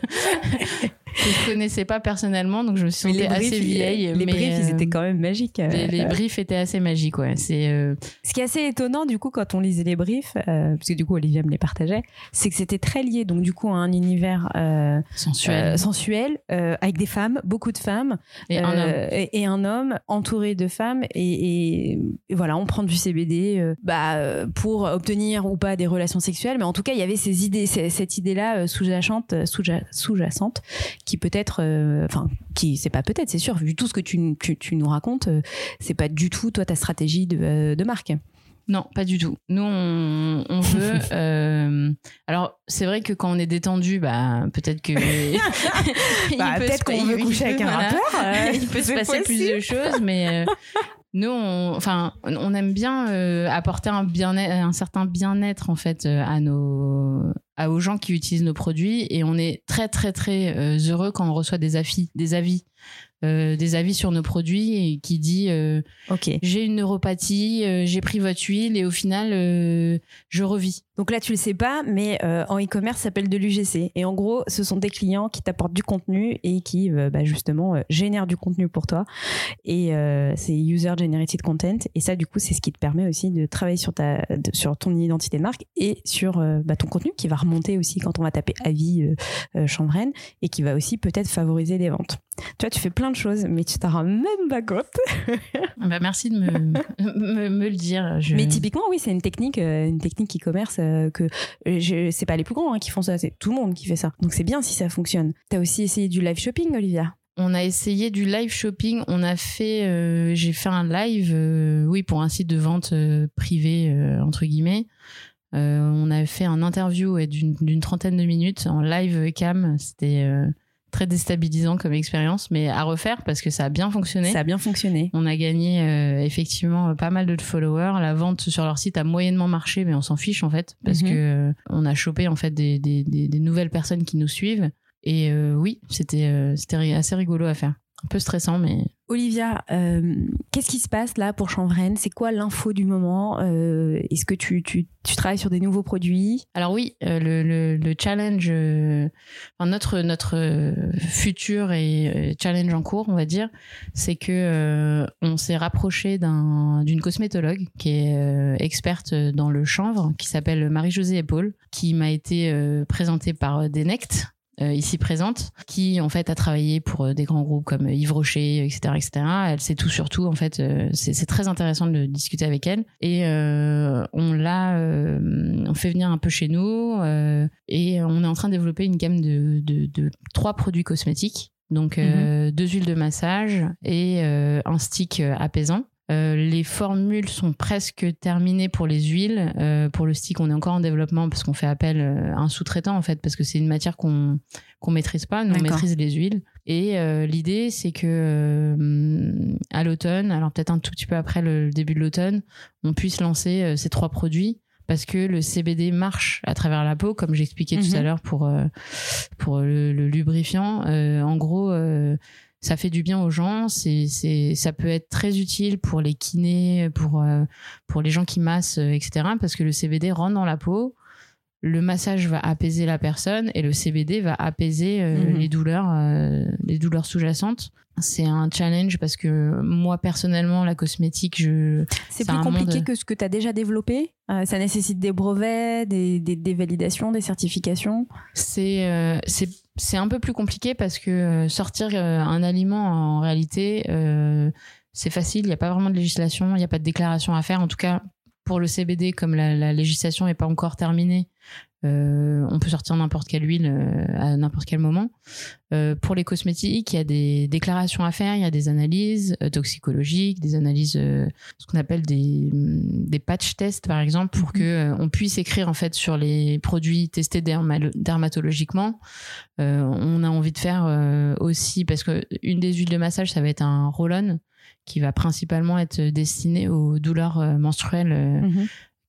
que je connaissais pas personnellement, donc je me suis sentie assez vieille. Les mais briefs, euh, ils étaient quand même magiques. Les, les briefs étaient assez magiques, ouais. C'est, euh... Ce qui est assez étonnant, du coup, quand on lisait les briefs, euh, parce que du coup, Olivia me les partageait, c'est que c'était très lié, donc du coup, à un univers euh, sensuel, euh, sensuel euh, avec des femmes, beaucoup de femmes, et, euh, un, homme. Et, et un homme entouré de femmes, et, et, et voilà, on prend du C B D euh, bah, pour obtenir ou pas des relations sexuelles, mais en tout cas, il y avait ces idées, ces, cette idée-là euh, sous-jacente, sous-ja- sous-jacente, qui peut-être, enfin, euh, qui, c'est pas peut-être, c'est sûr, vu tout ce que tu, tu, tu nous racontes, euh, c'est pas du tout, toi, ta stratégie de, euh, de marque. Non, pas du tout. Nous, on, on veut... euh, alors, c'est vrai que quand on est détendu, bah, peut-être que... bah, peut-être qu'on veut coucher avec un rappeur. Euh, il peut se passer possible. plus de choses, mais... Euh, nous, on, enfin, on aime bien euh, apporter un, bien-être, un certain bien-être, en fait, euh, à nos... À, aux gens qui utilisent nos produits, et on est très, très, très euh, heureux quand on reçoit des avis, des avis. Euh, des avis sur nos produits et qui dit euh, okay. j'ai une neuropathie, euh, j'ai pris votre huile et au final euh, je revis. Donc là tu le sais pas, mais euh, en e-commerce ça s'appelle de l'U G C, et en gros ce sont des clients qui t'apportent du contenu et qui euh, bah, justement euh, génèrent du contenu pour toi, et euh, c'est user generated content, et ça du coup c'est ce qui te permet aussi de travailler sur, ta, de, sur ton identité de marque et sur euh, bah, ton contenu qui va remonter aussi quand on va taper avis euh, euh, Chanvren, et qui va aussi peut-être favoriser des ventes. Tu vois, tu fais plein de choses, mais tu t'en rends même pas compte. Bah merci de me, me, me le dire. Je... Mais typiquement, oui, c'est une technique, euh, une technique e-commerce euh, que je, c'est pas les plus grands hein, qui font ça, c'est tout le monde qui fait ça. Donc c'est bien si ça fonctionne. T'as aussi essayé du live shopping, Olivia ? On a essayé du live shopping. On a fait, euh, j'ai fait un live, euh, oui, pour un site de vente euh, privé euh, entre guillemets. Euh, on a fait un interview ouais, d'une, d'une trentaine de minutes en live cam. C'était euh, très déstabilisant comme expérience, mais à refaire parce que ça a bien fonctionné. Ça a bien fonctionné. On a gagné euh, effectivement pas mal de followers. La vente sur leur site a moyennement marché, mais on s'en fiche en fait parce mm-hmm. que euh, on a chopé en fait des, des, des, des nouvelles personnes qui nous suivent. Et euh, oui, c'était euh, c'était assez rigolo à faire. Un peu stressant, mais... Olivia, euh, qu'est-ce qui se passe là pour Chanvren ? C'est quoi l'info du moment ? euh, Est-ce que tu, tu, tu travailles sur des nouveaux produits ? Alors oui, euh, le, le, le challenge, euh, enfin notre, notre euh, futur et euh, challenge en cours, on va dire, c'est que euh, on s'est rapproché d'un, d'une cosmétologue qui est euh, experte dans le chanvre, qui s'appelle Marie-Josée Epaule, qui m'a été euh, présentée par Denect, Euh, ici présente, qui en fait a travaillé pour euh, des grands groupes comme Yves Rocher, et cetera, et cetera. Elle sait tout sur tout. En fait, euh, c'est, c'est très intéressant de discuter avec elle. Et euh, on l'a, euh, on fait venir un peu chez nous, euh, et on est en train de développer une gamme de, de, de trois produits cosmétiques. Donc euh, mm-hmm. deux huiles de massage et euh, un stick apaisant. Euh, les formules sont presque terminées pour les huiles. Euh, pour le stick, on est encore en développement parce qu'on fait appel à un sous-traitant en fait, parce que c'est une matière qu'on qu'on maîtrise pas. Nous, D'accord. on maîtrise les huiles. Et euh, l'idée, c'est que euh, à l'automne, alors peut-être un tout petit peu après le début de l'automne, on puisse lancer euh, ces trois produits. Parce que le C B D marche à travers la peau, comme j'expliquais mm-hmm. tout à l'heure pour euh, pour le, le lubrifiant. Euh, en gros. Euh, Ça fait du bien aux gens, c'est, c'est, ça peut être très utile pour les kinés, pour, euh, pour les gens qui massent, euh, et cetera. Parce que le C B D rentre dans la peau, le massage va apaiser la personne et le C B D va apaiser euh, mmh. les douleurs, euh, les douleurs sous-jacentes. C'est un challenge parce que moi, personnellement, la cosmétique, je... C'est, c'est plus compliqué monde... que ce que tu as déjà développé. Euh, ça nécessite des brevets, des, des, des validations, des certifications. C'est, euh, c'est, c'est un peu plus compliqué parce que euh, sortir euh, un aliment, en réalité, euh, c'est facile. Il n'y a pas vraiment de législation, il n'y a pas de déclaration à faire. En tout cas, pour le C B D, comme la, la législation n'est pas encore terminée, Euh, on peut sortir n'importe quelle huile euh, à n'importe quel moment. Euh, pour les cosmétiques, il y a des déclarations à faire, il y a des analyses euh, toxicologiques, des analyses, euh, ce qu'on appelle des, des patch tests par exemple, pour mm-hmm. que euh, on puisse écrire en fait sur les produits testés derma- dermatologiquement. Euh, on a envie de faire euh, aussi, parce que une des huiles de massage, ça va être un roll-on qui va principalement être destiné aux douleurs euh, menstruelles. Euh, mm-hmm.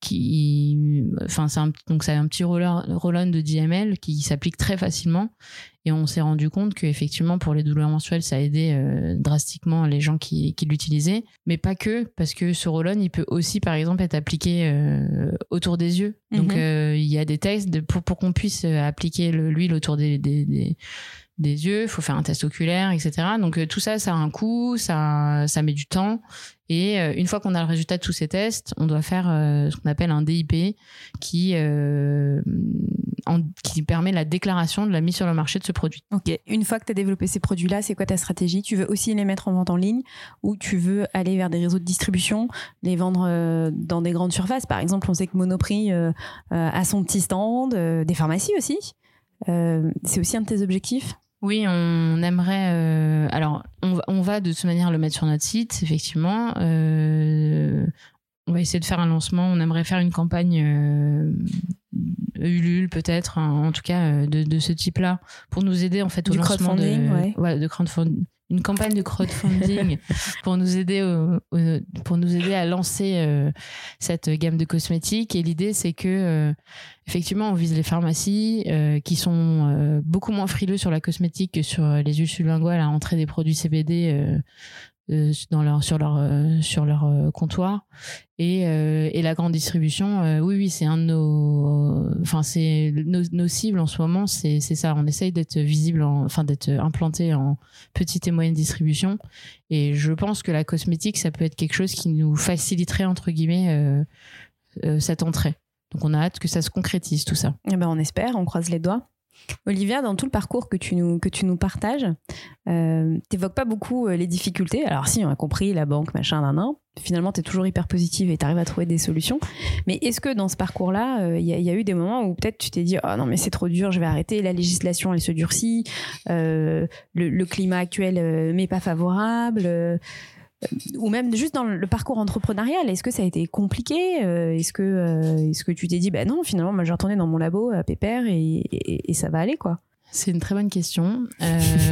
qui enfin c'est un, donc c'est un petit roller roll-on de dix millilitres qui s'applique très facilement, et on s'est rendu compte que effectivement pour les douleurs menstruelles ça aidait euh, drastiquement les gens qui, qui l'utilisaient, mais pas que, parce que ce roll-on il peut aussi par exemple être appliqué euh, autour des yeux. Donc il mm-hmm. euh, y a des tests de, pour, pour qu'on puisse appliquer le, l'huile autour des, des, des des yeux, il faut faire un test oculaire, et cetera. Donc euh, tout ça, ça a un coût, ça, ça met du temps. Et euh, une fois qu'on a le résultat de tous ces tests, on doit faire euh, ce qu'on appelle un D I P qui, euh, en, qui permet la déclaration de la mise sur le marché de ce produit. Ok. Une fois que tu as développé ces produits-là, c'est quoi ta stratégie ? Tu veux aussi les mettre en vente en ligne, ou tu veux aller vers des réseaux de distribution, les vendre euh, dans des grandes surfaces ? Par exemple, on sait que Monoprix euh, euh, a son petit stand, euh, des pharmacies aussi. Euh, c'est aussi un de tes objectifs ? Oui, on aimerait... Euh, alors, on va, on va de toute manière le mettre sur notre site, effectivement. Euh, on va essayer de faire un lancement. On aimerait faire une campagne euh, Ulule, peut-être, hein, en tout cas, de, de ce type-là, pour nous aider, en fait, au du lancement de... Ouais. Ouais, de crowdfunding. Une campagne de crowdfunding pour nous aider au, au, pour nous aider à lancer euh, cette gamme de cosmétiques. Et l'idée, c'est que euh, effectivement, on vise les pharmacies euh, qui sont euh, beaucoup moins frileux sur la cosmétique que sur les huiles sublinguales à entrer des produits C B D euh, euh, dans leur sur leur euh, sur leur euh, comptoir. Et, euh, et la grande distribution, euh, oui, oui, c'est un de nos, enfin, c'est nos, nos cibles en ce moment, c'est, c'est ça. On essaye d'être visible, en, enfin, d'être implanté en petite et moyenne distribution. Et je pense que la cosmétique, ça peut être quelque chose qui nous faciliterait, entre guillemets, euh, euh, cette entrée. Donc, on a hâte que ça se concrétise, tout ça. Eh ben, on espère, on croise les doigts. Olivia, dans tout le parcours que tu nous, que tu nous partages, euh, t'évoques pas beaucoup les difficultés. Alors si, on a compris, la banque, machin, nan, nan. Finalement, t'es toujours hyper positive et t'arrives à trouver des solutions. Mais est-ce que dans ce parcours-là, il euh, y, y a eu des moments où peut-être tu t'es dit « Oh non, mais c'est trop dur, je vais arrêter, la législation, elle se durcit, euh, le, le climat actuel euh, m'est pas favorable euh, ». Ou même juste dans le parcours entrepreneurial, est-ce que ça a été compliqué ? Est-ce que, euh, est-ce que tu t'es dit, bah non, finalement, moi, je vais retourner dans mon labo à Pépère et, et, et ça va aller, quoi ? C'est une très bonne question. Il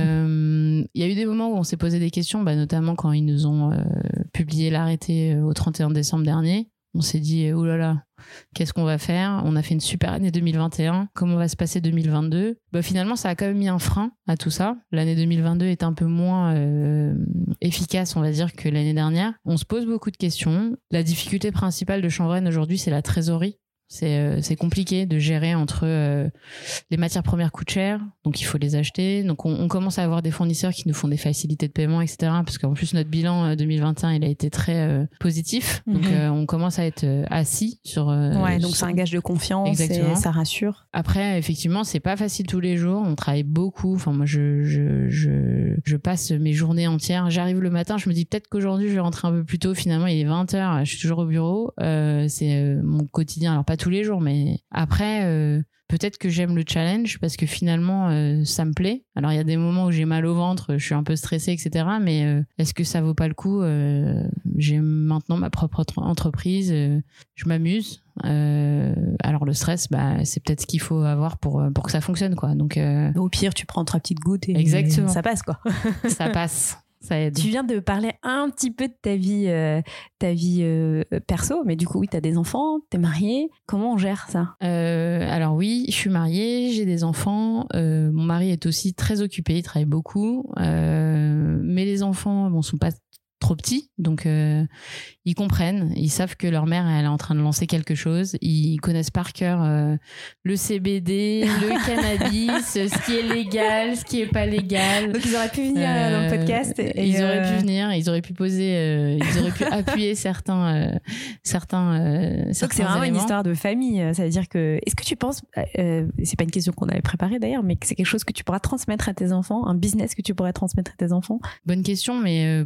euh, y a eu des moments où on s'est posé des questions, bah, notamment quand ils nous ont euh, publié l'arrêté au trente et un décembre dernier. On s'est dit, oh là là, qu'est-ce qu'on va faire ? On a fait une super année deux mille vingt et un. Comment va se passer deux mille vingt-deux ? Bah, finalement, ça a quand même mis un frein à tout ça. L'année deux mille vingt-deux est un peu moins euh, efficace, on va dire, que l'année dernière. On se pose beaucoup de questions. La difficulté principale de Chanvren aujourd'hui, c'est la trésorerie. C'est, euh, c'est compliqué de gérer entre euh, les matières premières coûtent cher, donc il faut les acheter. Donc on, on commence à avoir des fournisseurs qui nous font des facilités de paiement, et cetera. Parce qu'en plus notre bilan euh, deux mille vingt et un il a été très euh, positif, mm-hmm. donc euh, on commence à être euh, assis sur. Euh, ouais, donc sur... c'est un gage de confiance. Exactement. Et ça rassure. Après, effectivement, c'est pas facile tous les jours. On travaille beaucoup. Enfin moi, je je je je passe mes journées entières. J'arrive le matin, je me dis peut-être qu'aujourd'hui je vais rentrer un peu plus tôt. Finalement, il est vingt heures, je suis toujours au bureau. Euh, c'est euh, mon quotidien. Alors pas tous les jours, mais après euh, peut-être que j'aime le challenge parce que finalement euh, ça me plaît. Alors il y a des moments où j'ai mal au ventre, je suis un peu stressée, etc., mais euh, est-ce que ça vaut pas le coup ? euh, j'ai maintenant ma propre entreprise, euh, je m'amuse, euh, alors le stress, bah, c'est peut-être ce qu'il faut avoir pour, pour que ça fonctionne, quoi. Donc euh... au pire tu prends trois petites gouttes et, exactement. Et ça passe, quoi. Ça passe. Ça aide. Tu viens de parler un petit peu de ta vie, euh, ta vie euh, perso, mais du coup, oui, tu as des enfants, tu es mariée. Comment on gère ça ? euh, Alors oui, je suis mariée, j'ai des enfants. Euh, mon mari est aussi très occupé, il travaille beaucoup. Euh, mais les enfants, bon, sont pas trop petits, donc euh, ils comprennent, ils savent que leur mère elle est en train de lancer quelque chose, ils connaissent par cœur euh, le C B D, le cannabis, ce qui est légal, ce qui est pas légal. Donc ils auraient pu venir euh, dans le podcast. Et, ils euh... auraient pu venir, ils auraient pu poser, euh, ils auraient pu appuyer certains, euh, certains. Euh, Donc certains c'est vraiment éléments. Une histoire de famille. Ça veut dire que, est-ce que tu penses, euh, c'est pas une question qu'on avait préparée d'ailleurs, mais que c'est quelque chose que tu pourras transmettre à tes enfants, un business que tu pourrais transmettre à tes enfants ? Bonne question, mais euh, pourquoi pas ?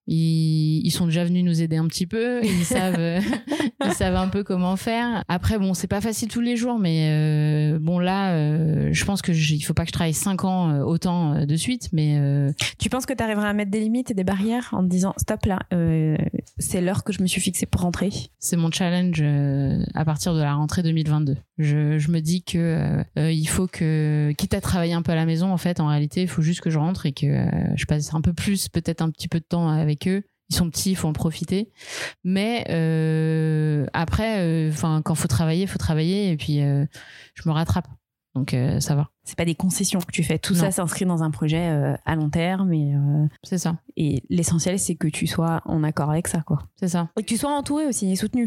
Ils, ils sont déjà venus nous aider un petit peu. Ils savent, euh, ils savent un peu comment faire. Après, bon, c'est pas facile tous les jours, mais euh, bon là, euh, je pense que il faut pas que je travaille cinq ans euh, autant euh, de suite. Mais euh... tu penses que tu arriveras à mettre des limites et des barrières en te disant stop là, euh, c'est l'heure que je me suis fixée pour rentrer. C'est mon challenge euh, à partir de la rentrée deux mille vingt-deux. Je, je me dis que euh, il faut que, quitte à travailler un peu à la maison, en fait, en réalité, il faut juste que je rentre et que euh, je passe un peu plus, peut-être un petit peu de temps avec eux. Ils sont petits, il faut en profiter. Mais euh, après, enfin, euh, quand faut travailler, il faut travailler et puis euh, je me rattrape. Donc euh, ça va. C'est pas des concessions que tu fais. Tout non. ça s'inscrit dans un projet euh, à long terme. Et, euh, c'est ça. Et l'essentiel, c'est que tu sois en accord avec ça, quoi. C'est ça. Et que tu sois entouré aussi et soutenu.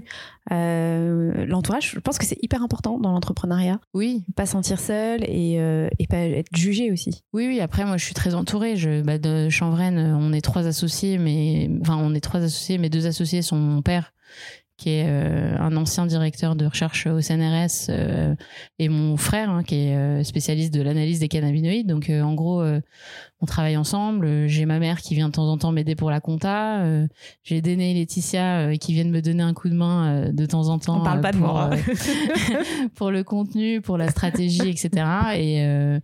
Euh, l'entourage, je pense que c'est hyper important dans l'entrepreneuriat. Oui. Pas se sentir seul et, euh, et pas être jugé aussi. Oui, oui. Après, moi, je suis très entourée. Je, bah, de Chanvren, on est trois associés, mais enfin, on est trois associés. Mes deux associés sont mon père, qui est euh, un ancien directeur de recherche au C N R S, euh, et mon frère, hein, qui est euh, spécialiste de l'analyse des cannabinoïdes. Donc, euh, en gros, euh, on travaille ensemble. J'ai ma mère qui vient de temps en temps m'aider pour la compta. Euh, j'ai Déné et Laetitia euh, qui viennent me donner un coup de main euh, de temps en temps. On parle euh, pas de pour, moi. euh, pour le contenu, pour la stratégie, et cetera. Et, euh,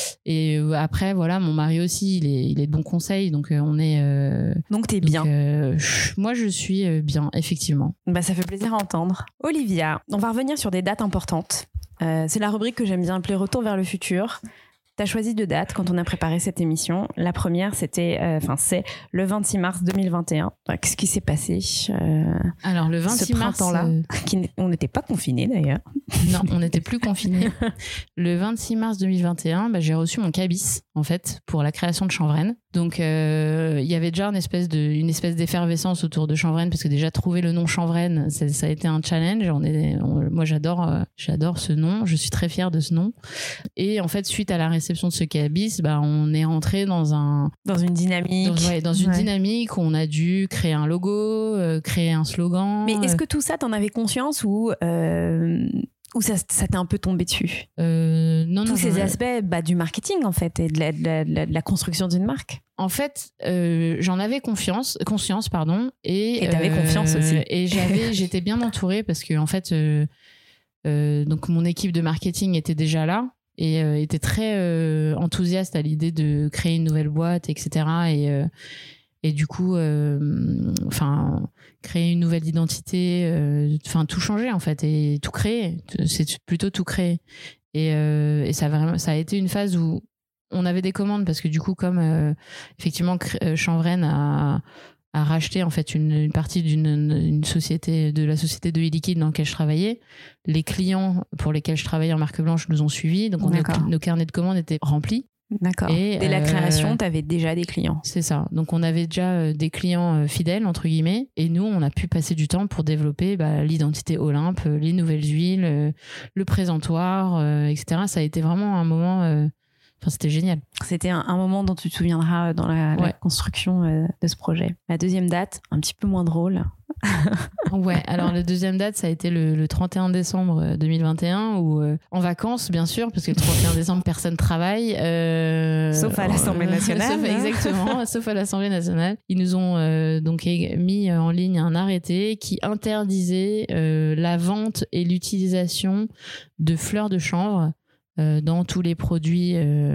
et euh, après, voilà, mon mari aussi, il est, il est de bons conseils. Donc, euh, on est... Euh, donc, t'es donc, bien. Euh, je, moi, je suis euh, bien, effectivement. Bah, ça fait plaisir à entendre. Olivia, on va revenir sur des dates importantes. Euh, c'est la rubrique que j'aime bien appeler Retour vers le futur. Tu as choisi deux dates quand on a préparé cette émission. La première, c'était, enfin, euh, c'est le vingt-six mars deux mille vingt et un. Qu'est-ce qui s'est passé euh, Alors, le vingt-six mars, ce printemps-là, euh... qui, on n'était pas confinés d'ailleurs. Non, on n'était plus confinés. Le vingt-six mars deux mille vingt et un, bah, j'ai reçu mon cabis, en fait, pour la création de Chanvren. Donc, euh, il y avait déjà une espèce, de, une espèce d'effervescence autour de Chanvren, parce que déjà, trouver le nom Chanvren, ça, ça a été un challenge. On est, on, moi, j'adore, euh, j'adore ce nom. Je suis très fière de ce nom. Et en fait, suite à la réception de ce cabis, bah, on est rentré dans un... Dans une dynamique. Dans, ouais, dans une ouais. dynamique où on a dû créer un logo, euh, créer un slogan. Mais est-ce que tout ça, t'en avais conscience ou... Euh... Ou ça, ça t'est un peu tombé dessus euh, Non, Tous non. ces aspects bah, du marketing, en fait, et de la, de la, de la, de la construction d'une marque. En fait, euh, j'en avais confiance, conscience, pardon. Et, et t'avais euh, confiance aussi. Et j'avais, j'étais bien entourée parce que, en fait, euh, euh, donc mon équipe de marketing était déjà là et euh, était très euh, enthousiaste à l'idée de créer une nouvelle boîte, et cetera. Et, euh, et du coup, enfin... Euh, créer une nouvelle identité, enfin euh, tout changer en fait et tout créer, c'est plutôt tout créer. Et, euh, et ça, vraiment, ça a été une phase où on avait des commandes parce que du coup comme euh, effectivement Chanvren a, a racheté en fait une, une partie d'une une société, de la société de e-liquide dans laquelle je travaillais, les clients pour lesquels je travaillais en marque blanche nous ont suivis, donc on a, nos carnets de commandes étaient remplis. D'accord. Et dès euh, la création, tu avais déjà des clients. C'est ça. Donc, on avait déjà euh, des clients euh, fidèles, entre guillemets. Et nous, on a pu passer du temps pour développer bah, l'identité Olympe, euh, les nouvelles huiles, euh, le présentoir, euh, et cetera. Ça a été vraiment un moment... Euh... Enfin, c'était génial. C'était un, un moment dont tu te souviendras dans la, ouais. la construction euh, de ce projet. La deuxième date, un petit peu moins drôle. Ouais, alors la deuxième date, ça a été le, le trente et un décembre deux mille vingt et un, où euh, en vacances, bien sûr, parce que le trente et un décembre, personne travaille. Euh, sauf à l'Assemblée nationale. Sauf, exactement, sauf à l'Assemblée nationale. Ils nous ont euh, donc mis en ligne un arrêté qui interdisait euh, la vente et l'utilisation de fleurs de chanvre Euh, dans tous les produits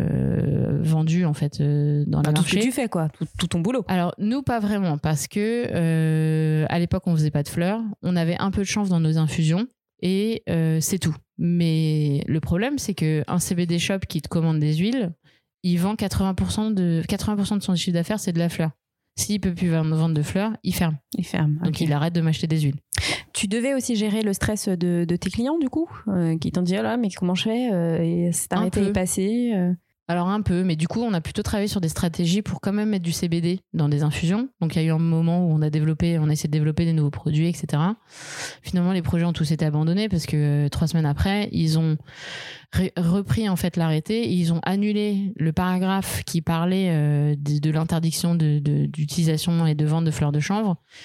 euh, vendus en fait euh, dans ah, les tout marchés. Tout ce que tu fais quoi, tout, tout ton boulot. Alors nous pas vraiment parce que euh, à l'époque on faisait pas de fleurs, on avait un peu de chanvre dans nos infusions et euh, c'est tout. Mais le problème c'est que un C B D shop qui te commande des huiles, il vend quatre-vingts pour cent de quatre-vingts pour cent de son chiffre d'affaires, c'est de la fleur. S'il peut plus vendre de fleurs, il ferme. Il ferme. Donc okay. Il arrête de m'acheter des huiles. Tu devais aussi gérer le stress de, de tes clients du coup, euh, qui t'ont dit oh là mais comment je fais euh, et cet arrêté est passé. Euh... Alors un peu, mais du coup on a plutôt travaillé sur des stratégies pour quand même mettre du C B D dans des infusions. Donc il y a eu un moment où on a développé, on a essayé de développer des nouveaux produits, et cetera. Finalement les projets ont tous été abandonnés parce que euh, trois semaines après ils ont ré- repris en fait l'arrêté, et ils ont annulé le paragraphe qui parlait euh, de, de l'interdiction de, de, d'utilisation et de vente de fleurs de chanvre.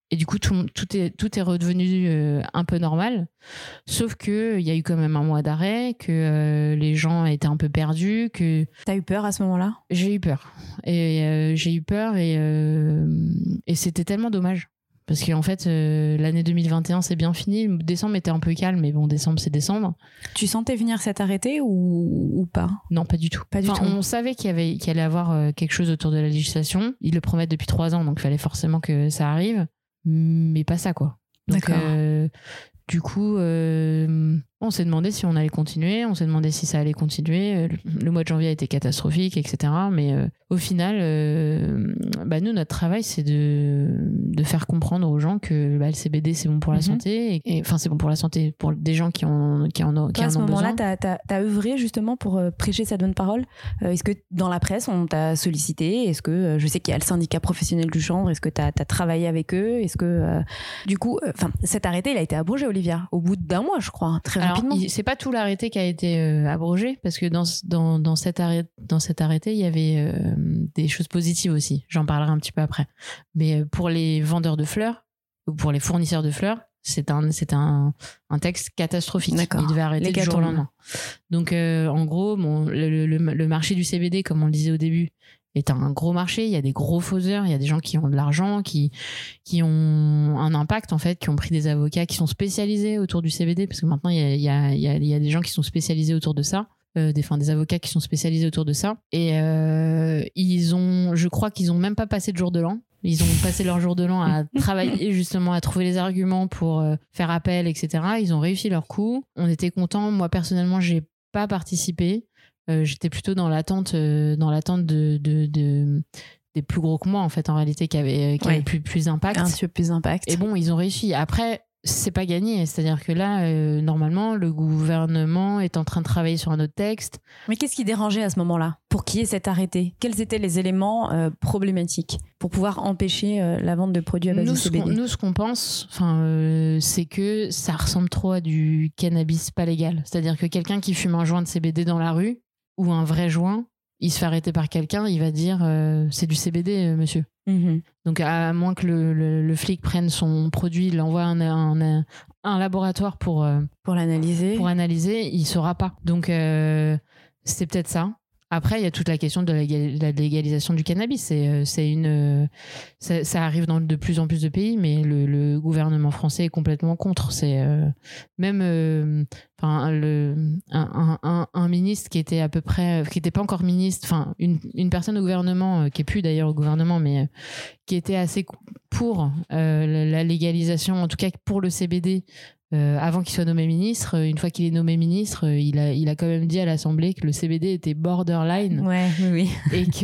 Et du coup, tout, tout, est, tout est redevenu euh, un peu normal. Sauf qu'il y a eu quand même un mois d'arrêt, que euh, les gens étaient un peu perdus. Que... T'as eu peur à ce moment-là ? J'ai eu peur. Et euh, j'ai eu peur et, euh, et c'était tellement dommage. Parce qu'en fait, euh, l'année deux mille vingt et un, c'est bien fini. Décembre était un peu calme, mais bon, décembre, c'est décembre. Tu sentais venir cet arrêté ou, ou pas ? Non, pas du tout. Pas du enfin, tout. On savait qu'il y avait, qu'il allait y avoir euh, quelque chose autour de la législation. Ils le promettent depuis trois ans, donc il fallait forcément que ça arrive. Mais pas ça, quoi. Donc, D'accord. Euh, du coup, euh, on s'est demandé si on allait continuer, on s'est demandé si ça allait continuer. Le, le mois de janvier a été catastrophique, et cetera. Mais euh, au final, euh, bah nous, notre travail, c'est de, de faire comprendre aux gens que bah, le C B D, c'est bon pour la mm-hmm. santé. Et, enfin, c'est bon pour la santé, pour des gens qui en, qui en, qui Toi, en ont besoin. À ce moment-là, t'as, t'as, t'as œuvré justement pour euh, prêcher cette bonne parole. Euh, est-ce que dans la presse, on t'a sollicité ? Est-ce que, euh, je sais qu'il y a le syndicat professionnel du chanvre, est-ce que t'as, t'as travaillé avec eux ? Est-ce que, euh, du coup, enfin, euh, cet arrêté, il a été abrogé, Olivia, au bout d'un mois, je crois, très Alors, rapidement. Il, c'est pas tout l'arrêté qui a été euh, abrogé, parce que dans, dans, dans, cet arrêt, dans cet arrêté, il y avait euh, des choses positives aussi. J'en parlerai un petit peu après. Mais pour les vendeurs de fleurs, ou pour les fournisseurs de fleurs, c'est un, c'est un, un texte catastrophique. D'accord. Il devait arrêter du jour au lendemain. Donc, euh, en gros, bon, le, le, le marché du C B D, comme on le disait au début, est un gros marché. Il y a des gros faiseurs, il y a des gens qui ont de l'argent, qui, qui ont un impact, en fait, qui ont pris des avocats qui sont spécialisés autour du C B D, parce que maintenant, il y a, il y a, il y a, il y a des gens qui sont spécialisés autour de ça. Euh, des, enfin, des avocats qui sont spécialisés autour de ça. Et euh, ils ont, je crois qu'ils ont même pas passé de jour de l'an. Ils ont passé leur jour de l'an à travailler, justement, à trouver les arguments pour euh, faire appel, et cetera. Ils ont réussi leur coup. On était contents. Moi, personnellement, j'ai pas participé. Euh, j'étais plutôt dans l'attente, euh, dans l'attente de, de, de, des plus gros que moi, en fait, en réalité, qui avaient, qui ouais. avaient plus, plus d'impact. Un petit peu plus d'impact. Et bon, ils ont réussi. Après, c'est pas gagné. C'est-à-dire que là, euh, normalement, le gouvernement est en train de travailler sur un autre texte. Mais qu'est-ce qui dérangeait à ce moment-là pour qu'il y ait cet arrêté ? Quels étaient les éléments euh, problématiques pour pouvoir empêcher euh, la vente de produits à base nous, de C B D ? ce nous, ce qu'on pense, euh, c'est que ça ressemble trop à du cannabis pas légal. C'est-à-dire que quelqu'un qui fume un joint de C B D dans la rue, ou un vrai joint, il se fait arrêter par quelqu'un, il va dire euh, c'est du C B D, euh, monsieur. Mmh. Donc, à moins que le, le, le flic prenne son produit, il l'envoie à un, un, un laboratoire pour, euh, pour l'analyser, pour analyser, il ne saura pas. Donc, euh, c'est peut-être ça. Après, il y a toute la question de la, de la légalisation du cannabis. C'est, c'est une, ça, ça arrive dans de plus en plus de pays, mais le, le gouvernement français est complètement contre. C'est euh, même euh, enfin, le, un, un, un ministre qui était à peu près, qui n'était pas encore ministre, enfin, une, une personne au gouvernement, euh, qui n'est plus d'ailleurs au gouvernement, mais euh, qui était assez pour euh, la, la légalisation, en tout cas pour le C B D. Euh, avant qu'il soit nommé ministre, une fois qu'il est nommé ministre, il a, il a quand même dit à l'Assemblée que le C B D était borderline, ouais, oui, oui. et que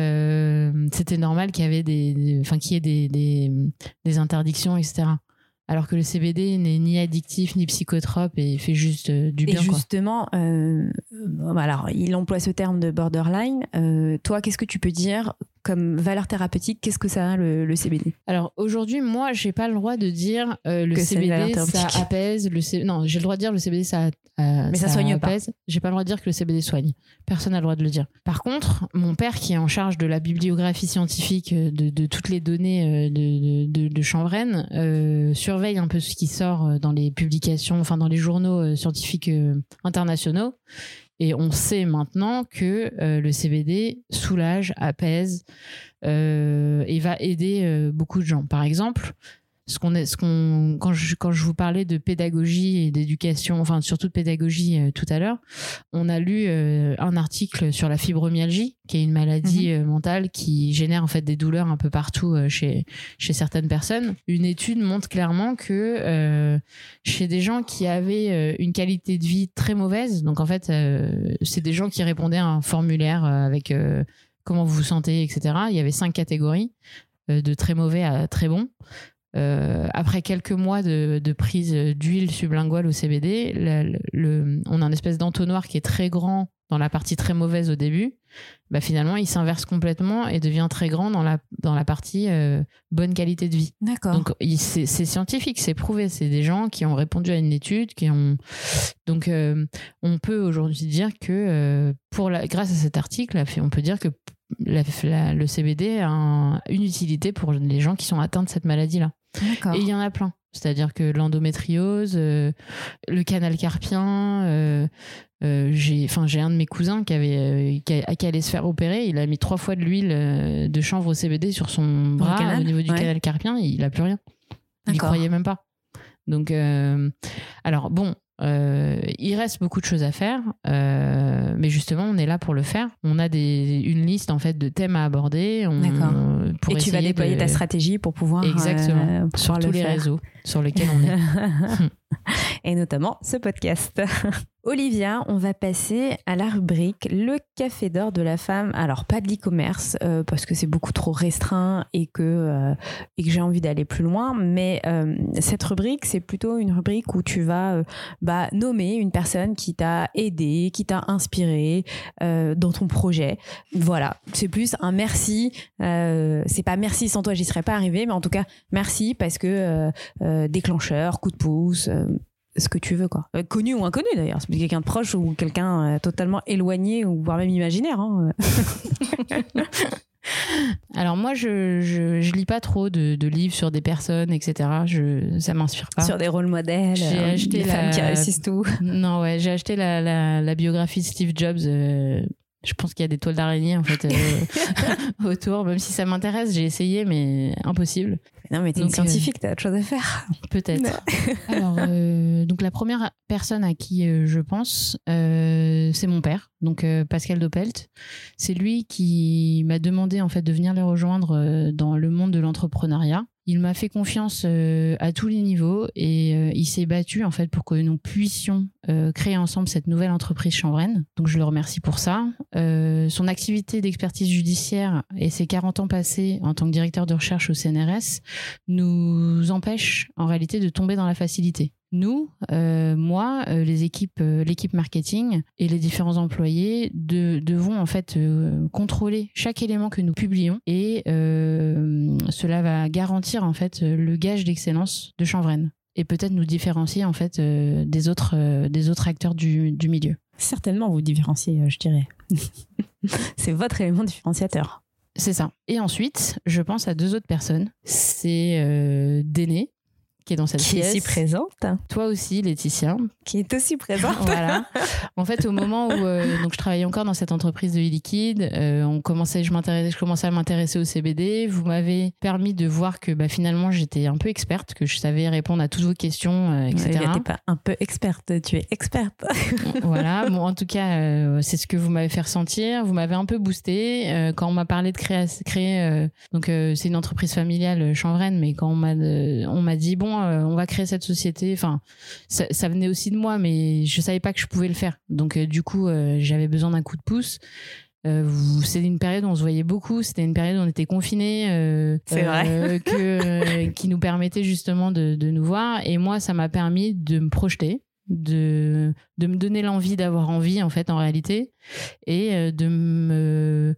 euh, c'était normal qu'il y avait des, des, enfin, qu'il y ait des, des, des interdictions, et cetera. Alors que le C B D n'est ni addictif ni psychotrope et fait juste euh, du bien. Et justement, euh, alors il emploie ce terme de borderline. Euh, toi, qu'est-ce que tu peux dire comme valeur thérapeutique ? Qu'est-ce que ça a le, le C B D ? Alors aujourd'hui, moi, j'ai pas le droit de dire euh, le que C B D ça apaise. Le C... Non, j'ai le droit de dire le C B D ça. Euh, Mais ça, ça soigne apaise. Pas. J'ai pas le droit de dire que le C B D soigne. Personne n'a le droit de le dire. Par contre, mon père, qui est en charge de la bibliographie scientifique de, de toutes les données de, de, de Chanvren, euh, surveille un peu ce qui sort dans les publications, enfin dans les journaux scientifiques internationaux. Et on sait maintenant que euh, le C B D soulage, apaise euh, et va aider euh, beaucoup de gens. Par exemple, ce qu'on est, ce qu'on, quand je, quand je vous parlais de pédagogie et d'éducation, enfin surtout de pédagogie euh, tout à l'heure, on a lu euh, un article sur la fibromyalgie, qui est une maladie mmh. euh, mentale qui génère en fait des douleurs un peu partout euh, chez, chez certaines personnes. Une étude montre clairement que euh, chez des gens qui avaient euh, une qualité de vie très mauvaise, donc en fait euh, c'est des gens qui répondaient à un formulaire euh, avec euh, comment vous vous sentez, et cetera. Il y avait cinq catégories, euh, de très mauvais à très bon. Euh, après quelques mois de, de prise d'huile sublinguale au C B D, le, le, on a une espèce d'entonnoir qui est très grand dans la partie très mauvaise au début. Bah finalement, il s'inverse complètement et devient très grand dans la, dans la partie euh, bonne qualité de vie. D'accord. Donc, il, c'est, c'est scientifique, c'est prouvé. C'est des gens qui ont répondu à une étude, qui ont... Donc, euh, on peut aujourd'hui dire que, euh, pour la, grâce à cet article, on peut dire que La, la, le C B D a un, une utilité pour les gens qui sont atteints de cette maladie-là. D'accord. Et il y en a plein. C'est-à-dire que l'endométriose, euh, le canal carpien, euh, euh, j'ai, enfin, j'ai un de mes cousins qui, avait, euh, qui, a, qui allait se faire opérer. Il a mis trois fois de l'huile euh, de chanvre au C B D sur son bras canal, au niveau du ouais. canal carpien. Il n'a plus rien. Il n'y croyait même pas. Donc, euh, alors bon, euh, il reste beaucoup de choses à faire, euh, mais justement, on est là pour le faire. On a des, une liste en fait de thèmes à aborder. On, D'accord. Pour Et tu vas déployer de... ta stratégie pour pouvoir exactement euh, pour sur tous les faire. réseaux sur lesquels on est. Et notamment ce podcast. Olivia, on va passer à la rubrique Le Café d'or de la femme. Alors, pas de l'e-commerce, euh, parce que c'est beaucoup trop restreint et que, euh, et que j'ai envie d'aller plus loin. Mais euh, cette rubrique, c'est plutôt une rubrique où tu vas euh, bah, nommer une personne qui t'a aidé, qui t'a inspiré euh, dans ton projet. Voilà, c'est plus un merci. Euh, c'est pas merci, sans toi, j'y serais pas arrivée. Mais en tout cas, merci parce que euh, euh, déclencheur, coup de pouce... Euh, ce que tu veux, quoi. Euh, connu ou inconnu, d'ailleurs. C'est quelqu'un de proche ou quelqu'un euh, totalement éloigné ou voire même imaginaire. Hein. Alors moi, je, je, je lis pas trop de, de livres sur des personnes, et cetera. Je, ça m'inspire pas. Sur des rôles modèles, j'ai euh, acheté des la... femmes qui réussissent tout. Non, ouais, j'ai acheté la, la, la biographie de Steve Jobs. Euh, je pense qu'il y a des toiles d'araignée, en fait, euh, autour. Même si ça m'intéresse, j'ai essayé, mais impossible. Non, mais t'es donc, une scientifique, euh, t'as autre chose à faire. Peut-être. Alors, euh, donc la première personne à qui euh, je pense, euh, c'est mon père, donc euh, Pascal Doppelt. C'est lui qui m'a demandé en fait de venir les rejoindre euh, dans le monde de l'entrepreneuriat. Il m'a fait confiance euh, à tous les niveaux et euh, il s'est battu en fait pour que nous puissions euh, créer ensemble cette nouvelle entreprise Chanvren. Donc je le remercie pour ça. Euh, son activité d'expertise judiciaire et ses quarante ans passés en tant que directeur de recherche au C N R S nous empêchent en réalité de tomber dans la facilité. Nous, euh, moi, euh, les équipes, euh, l'équipe marketing et les différents employés de, devons en fait euh, contrôler chaque élément que nous publions et euh, cela va garantir en fait le gage d'excellence de Chanvren et peut-être nous différencier en fait euh, des autres euh, des autres acteurs du, du milieu. Certainement vous différencier, euh, je dirais. C'est votre élément différenciateur. C'est ça. Et ensuite, je pense à deux autres personnes. C'est euh, Déné, qui est dans cette qui pièce. Qui est ici présente. Toi aussi, Laetitia. Qui est aussi présente. Voilà. En fait, au moment où euh, donc je travaillais encore dans cette entreprise de e-liquide, euh, on commençait, je, m'intéressais, je commençais à m'intéresser au C B D. Vous m'avez permis de voir que bah, finalement, j'étais un peu experte, que je savais répondre à toutes vos questions, euh, et cetera. Tu n'étais pas un peu experte, tu es experte. Voilà. Bon, en tout cas, euh, c'est ce que vous m'avez fait ressentir. Vous m'avez un peu boosté. Euh, quand on m'a parlé de créer... créer euh, donc, euh, c'est une entreprise familiale, Chanvren, mais quand on m'a, euh, on m'a dit, bon, euh, on va créer cette société, enfin, ça, ça venait aussi de moi, mais je savais pas que je pouvais le faire. Donc, euh, du coup, euh, j'avais besoin d'un coup de pouce. Euh, c'était une période où on se voyait beaucoup, c'était une période où on était confinés, euh, c'est vrai. Euh, que, euh, qui nous permettait justement de, de nous voir. Et moi, ça m'a permis de me projeter, de, de me donner l'envie d'avoir envie, en fait, en réalité, et euh, de me...